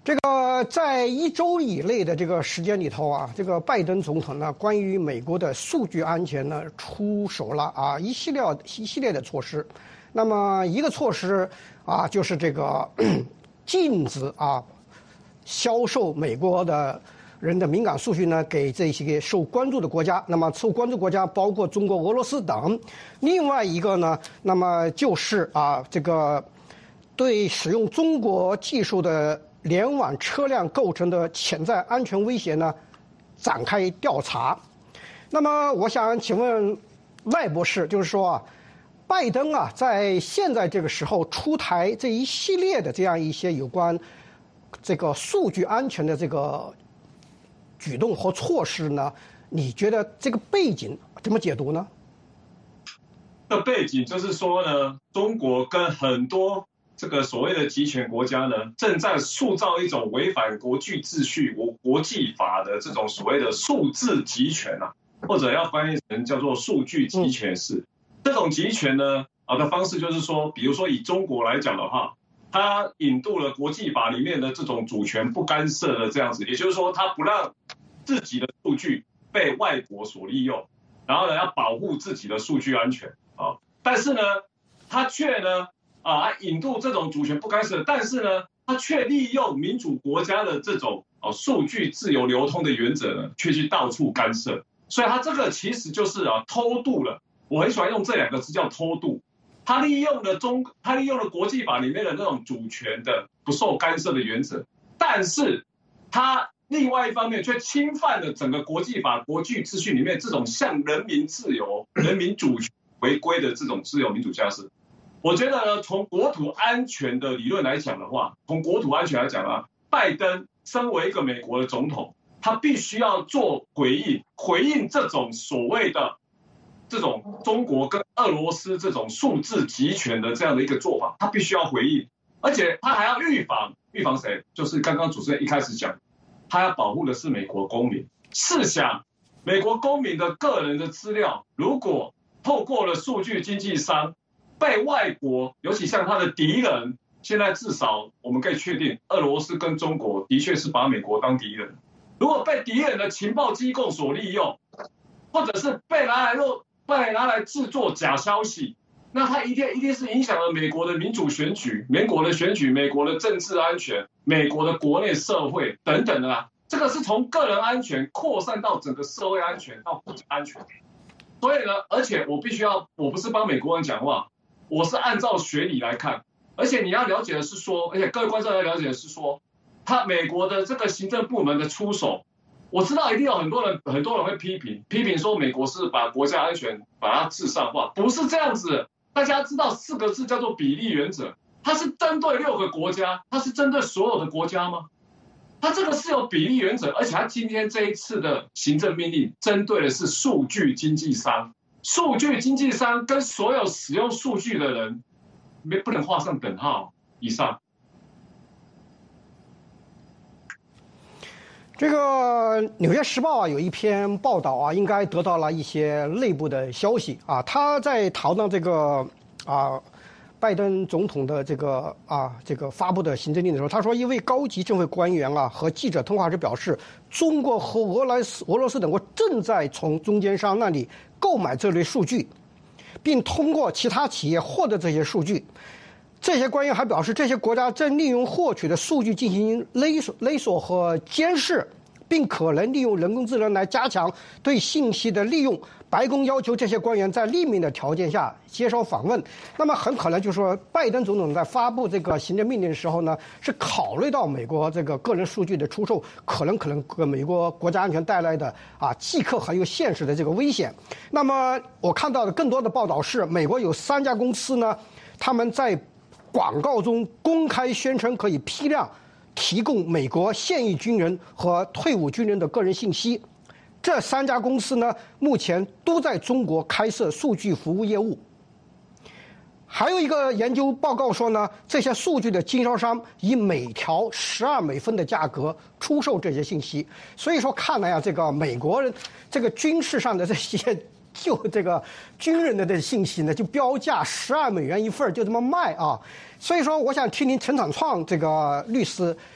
这个在1周以内的这个时间里头啊，这个拜登总统呢，关于美国的数据安全呢，出手了啊一系列的措施。那么一个措施啊，就是这个禁止啊销售美国的人的敏感数据呢给这些受关注的国家。那么受关注国家包括中国、俄罗斯等。另外一个呢，那么就是啊这个对使用中国技术的联网车辆构成的潜在安全威胁呢，展开调查。那么，我想请问赖博士，就是说啊，拜登啊，在现在这个时候出台这一系列的这样一些有关这个数据安全的这个举动和措施呢，你觉得这个背景怎么解读呢？ 这背景就是说呢，中国跟很多这个所谓的集权国家呢，正在塑造一种违反国际秩序、国际法的这种所谓的数字集权啊，或者要翻译成叫做数据集权式。这种集权呢，的方式就是说，比如说以中国来讲的话，它引渡了国际法里面的这种主权不干涉的这样子，也就是说，它不让自己的数据被外国所利用，然后呢，要保护自己的数据安全啊。但是呢，它却呢。引渡这种主权不干涉，但是呢，他却利用民主国家的这种数据自由流通的原则呢，却去到处干涉。所以他这个其实就是偷渡了。我很喜欢用这2个字叫偷渡。他利用了国际法里面的那种主权的不受干涉的原则，但是他另外一方面却侵犯了整个国际法、国际秩序里面这种向人民自由、人民主权回归的这种自由民主价值。我觉得呢，从国土安全的理论来讲的话，拜登身为一个美国的总统，他必须要做回应这种所谓的这种中国跟俄罗斯这种数字集权的这样的一个做法，他必须要回应，而且他还要预防谁？就是刚刚主持人一开始讲，他要保护的是美国公民。试想，美国公民的个人的资料，如果透过了数据经纪商，被外国，尤其像他的敌人，现在至少我们可以确定，俄罗斯跟中国的确是把美国当敌人。如果被敌人的情报机构所利用，或者是被拿来制作假消息，那它一定是影响了美国的民主选举、美国的政治安全、美国的国内社会等等的啦。这个是从个人安全扩散到整个社会安全到国家安全。所以呢，而且我不是帮美国人讲话。我是按照学理来看，而且你要了解的是说，而且各位观众要了解的是说，美国的这个行政部门的出手，我知道一定有很多人会批评说美国是把国家安全把它至上化，不是这样子。大家知道4个字叫做比例原则，它是针对6个国家，它是针对所有的国家吗？它这个是有比例原则，而且它今天这一次的行政命令针对的是数据经纪商。数据经纪商跟所有使用数据的人不能画上等号以上。 这个《纽约时报》有一篇报道啊，应该得到了一些内部的消息啊。他在讨论这个拜登总统的这个发布的行政令的时候，他说一位高级政府官员和记者通话时表示，中国和俄罗斯等国正在从中间商那里购买这类数据，并通过其他企业获得这些数据。这些官员还表示，这些国家正利用获取的数据进行勒索和监视，并可能利用人工智能来加强对信息的利用。白宫要求这些官员在匿名的条件下接受访问。那么很可能就是说，拜登总统在发布这个行政命令的时候呢，是考虑到美国这个个人数据的出售可能给美国国家安全带来的即刻还有现实的这个危险。那么我看到的更多的报道是，美国有3家公司呢，他们在广告中公开宣称可以批量提供美国现役军人和退伍军人的个人信息。这3家公司呢，目前都在中国开设数据服务业务。还有一个研究报告说呢，这些数据的经销商以每条12美分的价格出售这些信息。所以说，看来这个美国人这个军事上的这些这个军人的这信息呢，就标价12美元一份，就这么卖啊。所以说，我想听听陈长创这个律师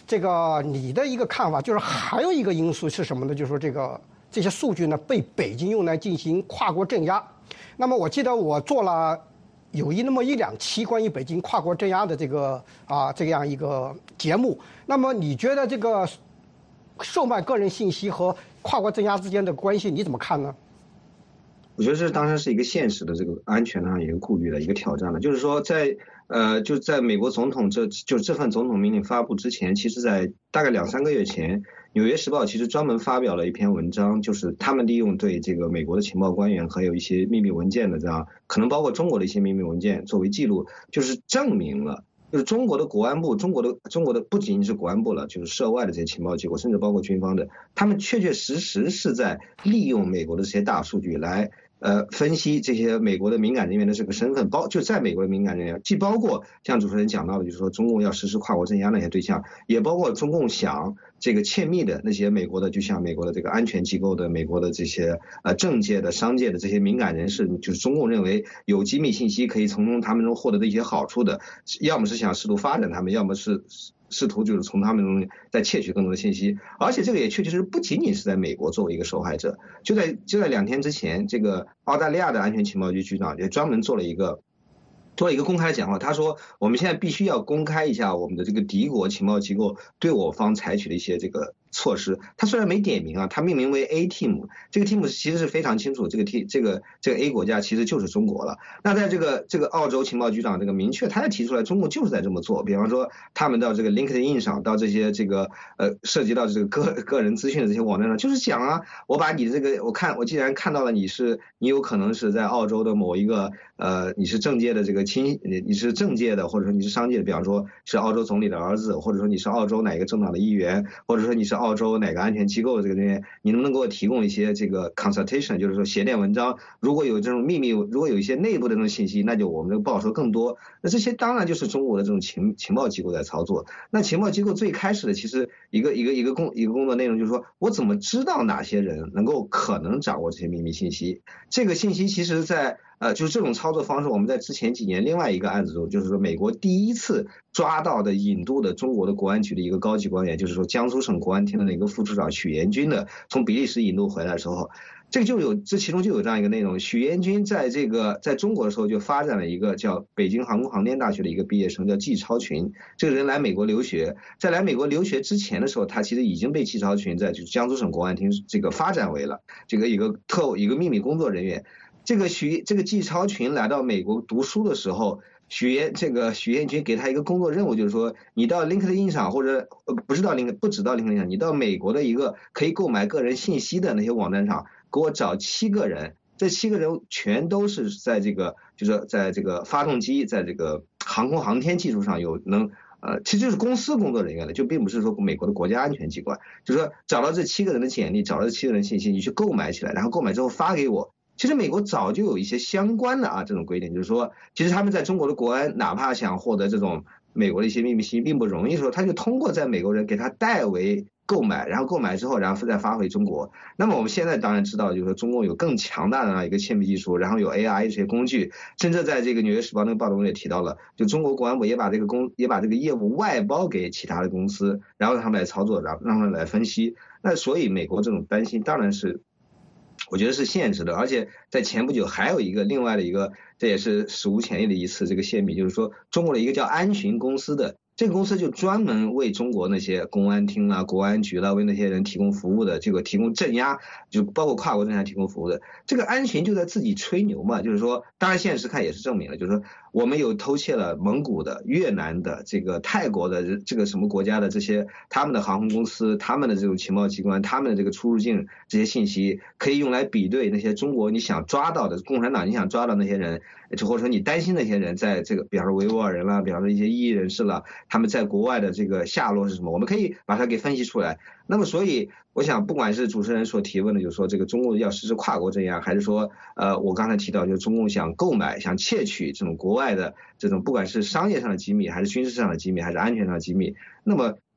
这个你的一个看法，就是还有一个因素是什么呢？就是说这些数据呢被北京用来进行跨国镇压。那么我记得我做了有那么1-2期关于北京跨国镇压的这样一个节目。那么你觉得这个售卖个人信息和跨国镇压之间的关系你怎么看呢？ 我觉得这当然是一个现实的这个安全上一个顾虑的一个挑战了，就是说就在美国总统这份总统命令发布之前，其实在大概2-3个月前，纽约时报其实专门发表了一篇文章，就是他们利用对这个美国的情报官员还有一些秘密文件的这样，可能包括中国的一些秘密文件作为记录，就是证明了。就是中国的国安部，中国的不仅仅是国安部了，就是涉外的这些情报机构，甚至包括军方的，他们确确实实是在利用美国的这些大数据来分析这些美国的敏感人员的这个身份，就在美国的敏感人员，既包括像主持人讲到的，就是说中共要实施跨国镇压那些对象，也包括中共想这个窃密的那些美国的，就像美国的这个安全机构的、美国的这些政界的、商界的这些敏感人士，就是中共认为有机密信息可以从他们中获得的一些好处的，要么是想试图发展他们，要么是试图就是从他们中再窃取更多的信息。而且这个也确实不仅仅是在美国作为一个受害者，就在2天之前，这个澳大利亚的安全情报局局长也专门做了一个公开的讲话，他说我们现在必须要公开一下我们的这个敌国情报机构对我方采取的一些这个措施。他虽然没点名啊，他命名为 A team， 这个 team 其实是非常清楚，这个 A 国家其实就是中国了。那在这个澳洲情报局长这个明确，他也提出来，中共就是在这么做。比方说，他们到这个 LinkedIn 上，到这些这个涉及到这个个人资讯的这些网站上，就是讲啊，我把你的这个我既然看到了你有可能是在澳洲的某一个你是政界的这个你是政界的，或者说你是商界的，比方说是澳洲总理的儿子，或者说你是澳洲哪个政党的议员，或者说你是澳洲哪个安全机构的这个人员，你能不能给我提供一些这个 consultation， 就是说写点文章，如果有这种秘密，如果有一些内部的这种信息，那就我们这个报酬更多。那这些当然就是中国的这种情报机构在操作。那情报机构最开始的其实一个工作内容就是说，我怎么知道哪些人能够可能掌握这些秘密信息？这个信息其实在就是这种操作方式，我们在之前几年另外一个案子中，就是说美国第一次抓到的引渡的中国的国安局的一个高级官员，就是说江苏省国安厅的一个副处长许延军的，从比利时引渡回来的时候，这其中就有这样一个内容。许延军在中国的时候就发展了一个叫北京航空航天大学的一个毕业生叫季超群，这个人来美国留学，在来美国留学之前的时候，他其实已经被季超群在就是江苏省国安厅这个发展为了这个一个秘密工作人员。这个季超群来到美国读书的时候，许延军给他一个工作任务，就是说你到 LinkedIn 上，或者不止到 LinkedIn 上，你到美国的一个可以购买个人信息的那些网站上，给我找7个人，这7个人全都是在这个就是在这个发动机，在这个航空航天技术上其实就是公司工作人员的，就并不是说美国的国家安全机关，就是说找到这7个人的简历，找到这7个人信息，你去购买起来，然后购买之后发给我。其实美国早就有一些相关的这种规定，就是说其实他们在中国的国安哪怕想获得这种美国的一些秘密信息并不容易的时候，他就通过在美国人给他代为购买，然后购买之后然后再发回中国。那么我们现在当然知道，就是说中共有更强大的一个窃密技术，然后有 AI 这些工具，甚至在这个纽约时报那个报道中也提到了，就中国国安部也把这个业务外包给其他的公司，然后让他们来操作，然后让他们来分析。那所以美国这种担心当然是我觉得是现实的。而且在前不久还有另外的一个，这也是史无前例的一次这个泄密，就是说中国的一个叫安巡公司的，这个公司就专门为中国那些公安厅啊、国安局啦，为那些人提供服务的，这个提供镇压，就包括跨国镇压提供服务的。这个安巡就在自己吹牛嘛，就是说当然现实看也是证明了，就是说我们有偷窃了蒙古的、越南的、这个泰国的、这个什么国家的这些他们的航空公司、他们的这种情报机关、他们的这个出入境这些信息，可以用来比对那些中国你想抓到的共产党你想抓到那些人，就或者说你担心那些人在这个比方说维吾尔人啦，比方说一些异议人士啦，他们在国外的这个下落是什么，我们可以把它给分析出来。那么所以我想不管是主持人所提问的，就是说这个中共要实施跨国镇压，还是说我刚才提到就是中共想购买想窃取这种国外的这种不管是商业上的机密还是军事上的机密还是安全上的机密，那么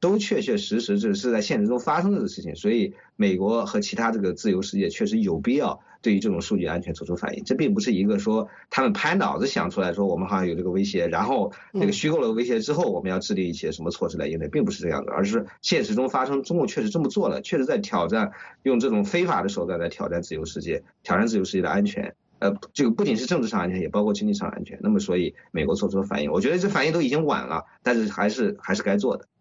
都确确实实这是在现实中发生的事情，所以美国和其他这个自由世界确实有必要对于这种数据安全做出反应。这并不是一个说他们拍脑子想出来说我们好像有这个威胁，然后这个虚构了威胁之后我们要制定一些什么措施来应对，并不是这样的，而是现实中发生，中共确实这么做了，确实在挑战，用这种非法的手段来挑战自由世界，挑战自由世界的安全。这个不仅是政治上安全，也包括经济上安全。那么，所以美国做出了反应，我觉得这反应都已经晚了，但是还是该做的。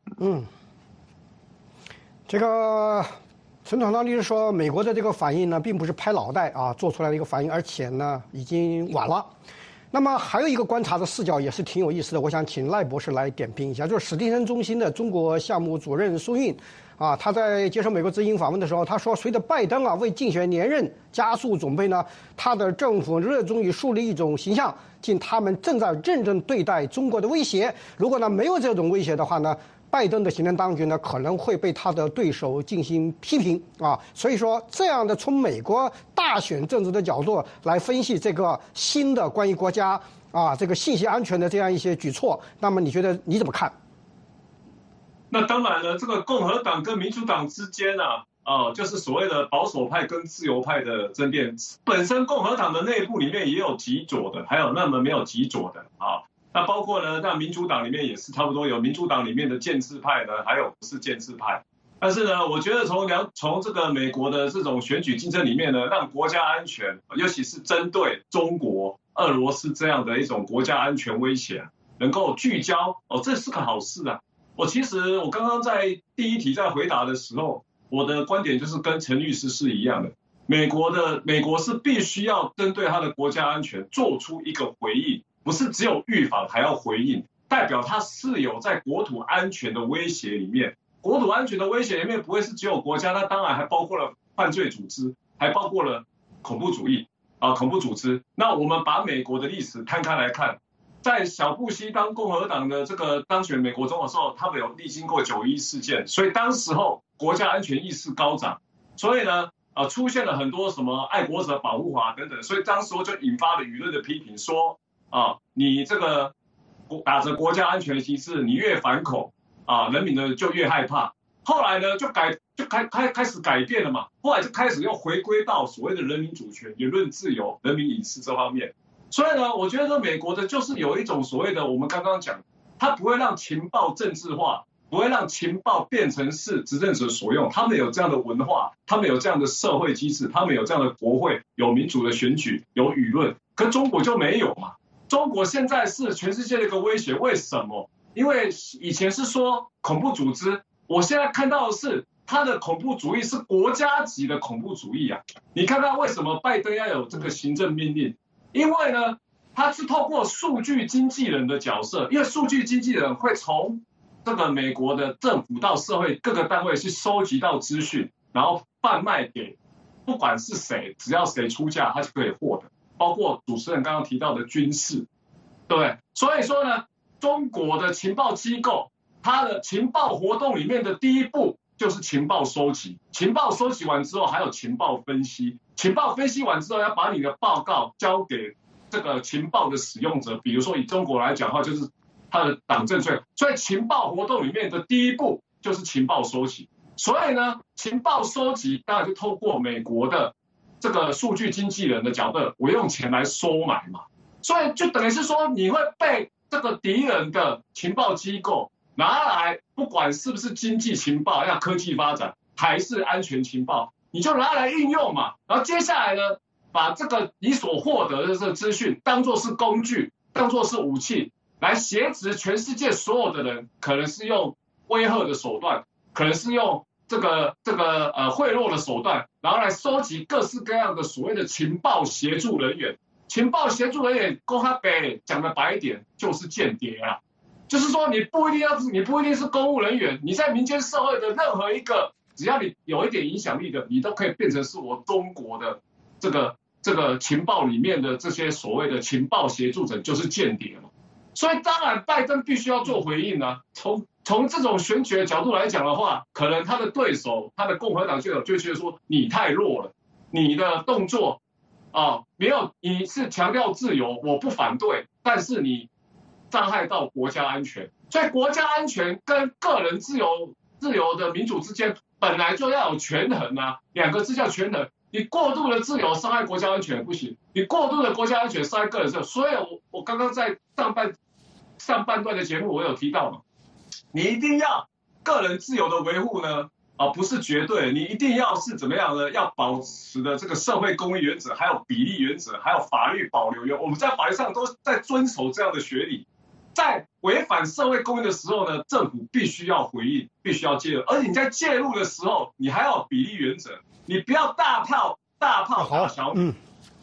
这个陈总当律师说，美国的这个反应呢，并不是拍脑袋啊做出来的一个反应，而且呢，已经晚了。那么还有一个观察的视角也是挺有意思的，我想请赖博士来点评一下，就是史蒂森中心的中国项目主任苏运。他在接受美国之音访问的时候，他说，随着拜登为竞选连任加速准备呢，他的政府热衷于树立一种形象，即他们正在认真对待中国的威胁。如果呢没有这种威胁的话呢，拜登的行政当局呢可能会被他的对手进行批评所以说，这样的从美国大选政治的角度来分析这个新的关于国家这个信息安全的这样一些举措，那么你觉得你怎么看？ 那当然了，这个共和党跟民主党之间就是所谓的保守派跟自由派的争辩。本身共和党的内部里面也有极左的，还有那么没有极左的那包括呢，那民主党里面也是差不多有民主党里面的建制派呢，还有不是建制派。但是呢，我觉得从这个美国的这种选举竞争里面呢，让国家安全，尤其是针对中国、俄罗斯这样的一种国家安全威胁，能够聚焦这是个好事啊。我刚刚在第一题在回答的时候，我的观点就是跟陈律师是一样的。美国是必须要针对他的国家安全做出一个回应，不是只有预防还要回应，代表他是有在国土安全的威胁里面。国土安全的威胁里面不会是只有国家，那当然还包括了犯罪组织，还包括了恐怖主义恐怖组织。那我们把美国的历史摊开来看。在小布希当共和党的这个当选美国总统的时候，他们有历经过9·11事件，所以当时候国家安全意识高涨，所以呢，出现了很多什么爱国者保护法等等，所以当时候就引发了舆论的批评，说你这个打着国家安全的旗帜，你越反恐人民呢就越害怕。后来呢就开始改变了嘛，后来就开始又回归到所谓的人民主权、言论自由、人民隐私这方面。所以呢，我觉得美国的就是有一种所谓的我们刚刚讲，它不会让情报政治化，不会让情报变成是执政者所用。他们有这样的文化，他们有这样的社会机制，他们有这样的国会，有民主的选举，有舆论。可中国就没有嘛？中国现在是全世界的一个威胁，为什么？因为以前是说恐怖组织，我现在看到的是他的恐怖主义是国家级的恐怖主义啊！你看到为什么拜登要有这个行政命令？因为呢，他是透过数据经纪人的角色，因为数据经纪人会从这个美国的政府到社会各个单位去收集到资讯，然后贩卖给不管是谁，只要谁出价，他就可以获得。包括主持人刚刚提到的军事，对不对？所以说呢，中国的情报机构，它的情报活动里面的第一步就是情报收集，情报收集完之后还有情报分析。情报分析完之后，要把你的报告交给这个情报的使用者，比如说以中国来讲的话，就是他的党政税。所以情报活动里面的第一步就是情报收集。所以呢，情报收集当然就透过美国的这个数据经纪人的角度，我用钱来收买嘛。所以就等于是说，你会被这个敌人的情报机构拿来，不管是不是经济情报、要科技发展，还是安全情报。你就拿来运用嘛，然后接下来呢，把这个你所获得的这个资讯当作是工具，当作是武器，来挟持全世界所有的人，可能是用威吓的手段，可能是用这个贿赂的手段，然后来收集各式各样的所谓的情报协助人员。情报协助人员，讲的白一点，就是间谍啊。就是说，你不一定是公务人员，你在民间社会的任何一个。只要你有一点影响力的，你都可以变成是我中国的这个情报里面的这些所谓的情报协助者，就是间谍嘛。所以当然拜登必须要做回应啊。从这种选举的角度来讲的话，可能他的对手，他的共和党就觉得说你太弱了，你的动作没有，你是强调自由，我不反对，但是你伤害到国家安全。 所以国家安全跟个人自由的民主之间本来就要有权衡啊，两个字叫权衡。你过度的自由伤害国家安全不行，你过度的国家安全伤害个人自由。所以我刚刚在上半段的节目我有提到嘛，你一定要个人自由的维护呢，不是绝对，你一定要是怎么样呢？要保持的这个社会公益原则，还有比例原则，还有法律保留原则，我们在法律上都在遵守这样的学理。在违反社会公益的时候呢，政府必须要回应，必须要介入。而且你在介入的时候，你还要有比例原则，你不要大炮打小米。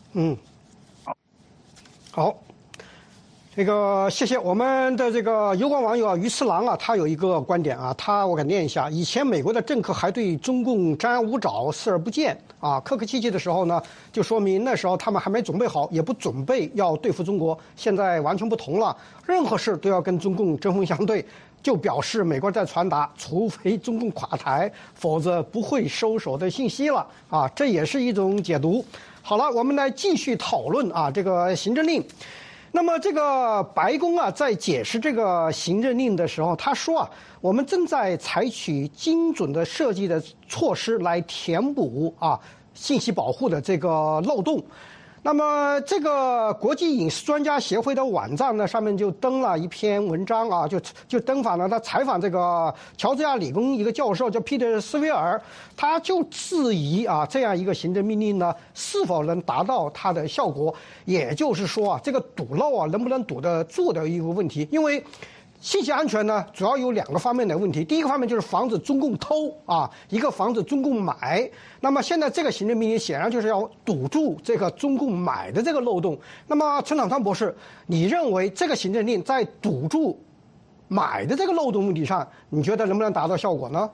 好。这个谢谢我们的这个油管网友鱼次郎啊，他有一个观点啊，我给念一下：以前美国的政客还对中共张牙舞爪、视而不见啊，客客气气的时候呢，就说明那时候他们还没准备好，也不准备要对付中国。现在完全不同了，任何事都要跟中共针锋相对，就表示美国在传达，除非中共垮台，否则不会收手的信息了啊，这也是一种解读。好了，我们来继续讨论啊，这个行政令。那么这个白宫啊，在解释这个行政令的时候，他说啊，我们正在采取精准的设计的措施来填补信息保护的这个漏洞。那么这个国际隐私专家协会的网站呢，上面就登了一篇文章啊，就登访了他采访这个乔治亚理工一个教授叫彼得斯维尔，他就质疑这样一个行政命令呢是否能达到它的效果，也就是说这个堵漏能不能堵得住的一个问题。因为信息安全呢，主要有两个方面的问题。第一个方面就是防止中共偷一个防止中共买。那么现在这个行政命令显然就是要堵住这个中共买的这个漏洞。那么陈场川博士，你认为这个行政令在堵住买的这个漏洞问题上，你觉得能不能达到效果呢？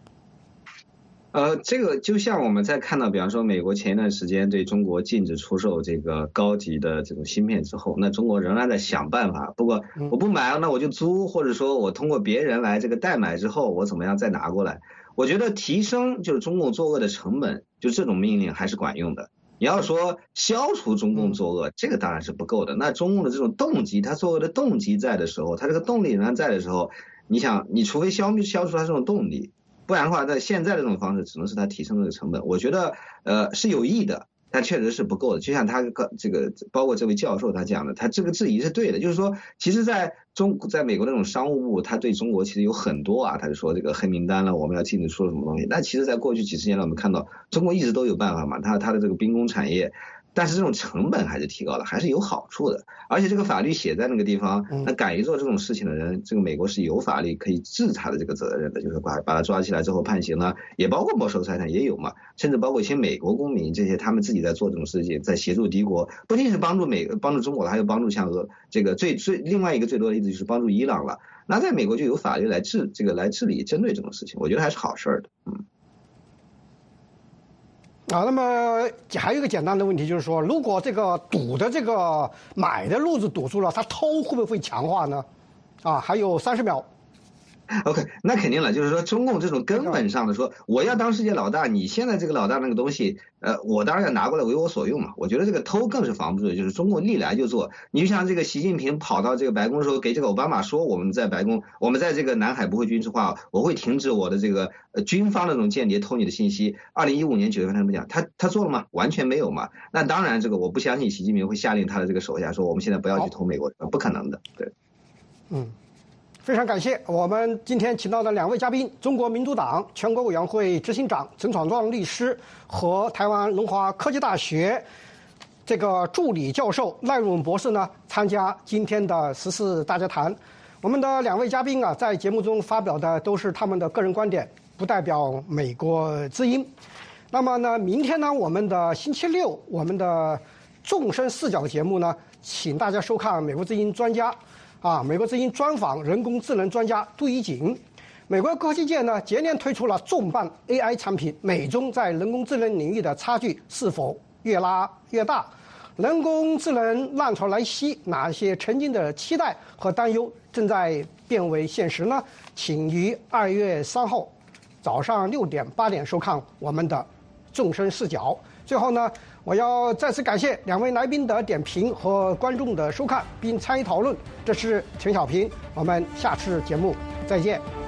这个就像我们在看到，比方说美国前一段时间对中国禁止出售这个高级的这种芯片之后，那中国仍然在想办法，不过我不买，那我就租，或者说我通过别人来这个代买之后，我怎么样再拿过来？我觉得提升就是中共作恶的成本，就这种命令还是管用的。你要说消除中共作恶，这个当然是不够的。那中共的这种动机，他作恶的动机在的时候，他这个动力仍然在的时候，你想，你除非消除他这种动力。不然的话，在现在的这种方式，只能是它提升这个成本。我觉得，是有益的，但确实是不够的。就像他这个，包括这位教授他讲的，他这个质疑是对的。就是说，其实在美国那种商务部，他对中国其实有很多他就说这个黑名单了，我们要禁止出什么东西。但其实，在过去几十年来，我们看到中国一直都有办法嘛，他的这个兵工产业。但是这种成本还是提高了，还是有好处的。而且这个法律写在那个地方，那敢于做这种事情的人，这个美国是有法律可以治他的这个责任的，就是把他抓起来之后判刑了，也包括没收财产也有嘛，甚至包括一些美国公民这些他们自己在做这种事情，在协助敌国，不仅是帮助中国，还有帮助像这个另外一个最多的例子就是帮助伊朗了。那在美国就有法律来治理针对这种事情，我觉得还是好事的。 那么还有一个简单的问题，就是说，如果这个堵的这个买的路子堵住了，他偷会不会强化呢？还有30秒。 OK， 那肯定了，就是说中共这种根本上的说，我要当世界老大，你现在这个老大那个东西，我当然要拿过来为我所用嘛。我觉得这个偷更是防不住的，就是中共历来就做。你就像这个习近平跑到这个白宫的时候，给这个奥巴马说，我们在白宫，我们在这个南海不会军事化，我会停止我的这个军方的这种间谍偷你的信息。2015年9月份他这么讲，他做了吗？完全没有嘛。那当然这个我不相信习近平会下令他的这个手下说，我们现在不要去偷美国，不可能的，对。 非常感谢我们今天请到的2位嘉宾，中国民主党全国委员会执行长陈闯壮律师和台湾龙华科技大学这个助理教授赖润文博士呢，参加今天的时事大家谈。我们的2位嘉宾在节目中发表的都是他们的个人观点，不代表美国之音。那么呢，明天呢，我们的星期六，我们的众生视角节目呢，请大家收看美国之音专家。美国之音专访人工智能专家杜一景。美国科技界呢，接连推出了重磅 AI 产品，美中在人工智能领域的差距是否越拉越大？人工智能浪潮来袭，哪些曾经的期待和担忧正在变为现实呢？请于2月3号早上6点、8点收看我们的众生视角。最最后呢，我要再次感谢2位来宾的点评和观众的收看并参与讨论。这是陈小平，我们下次节目再见。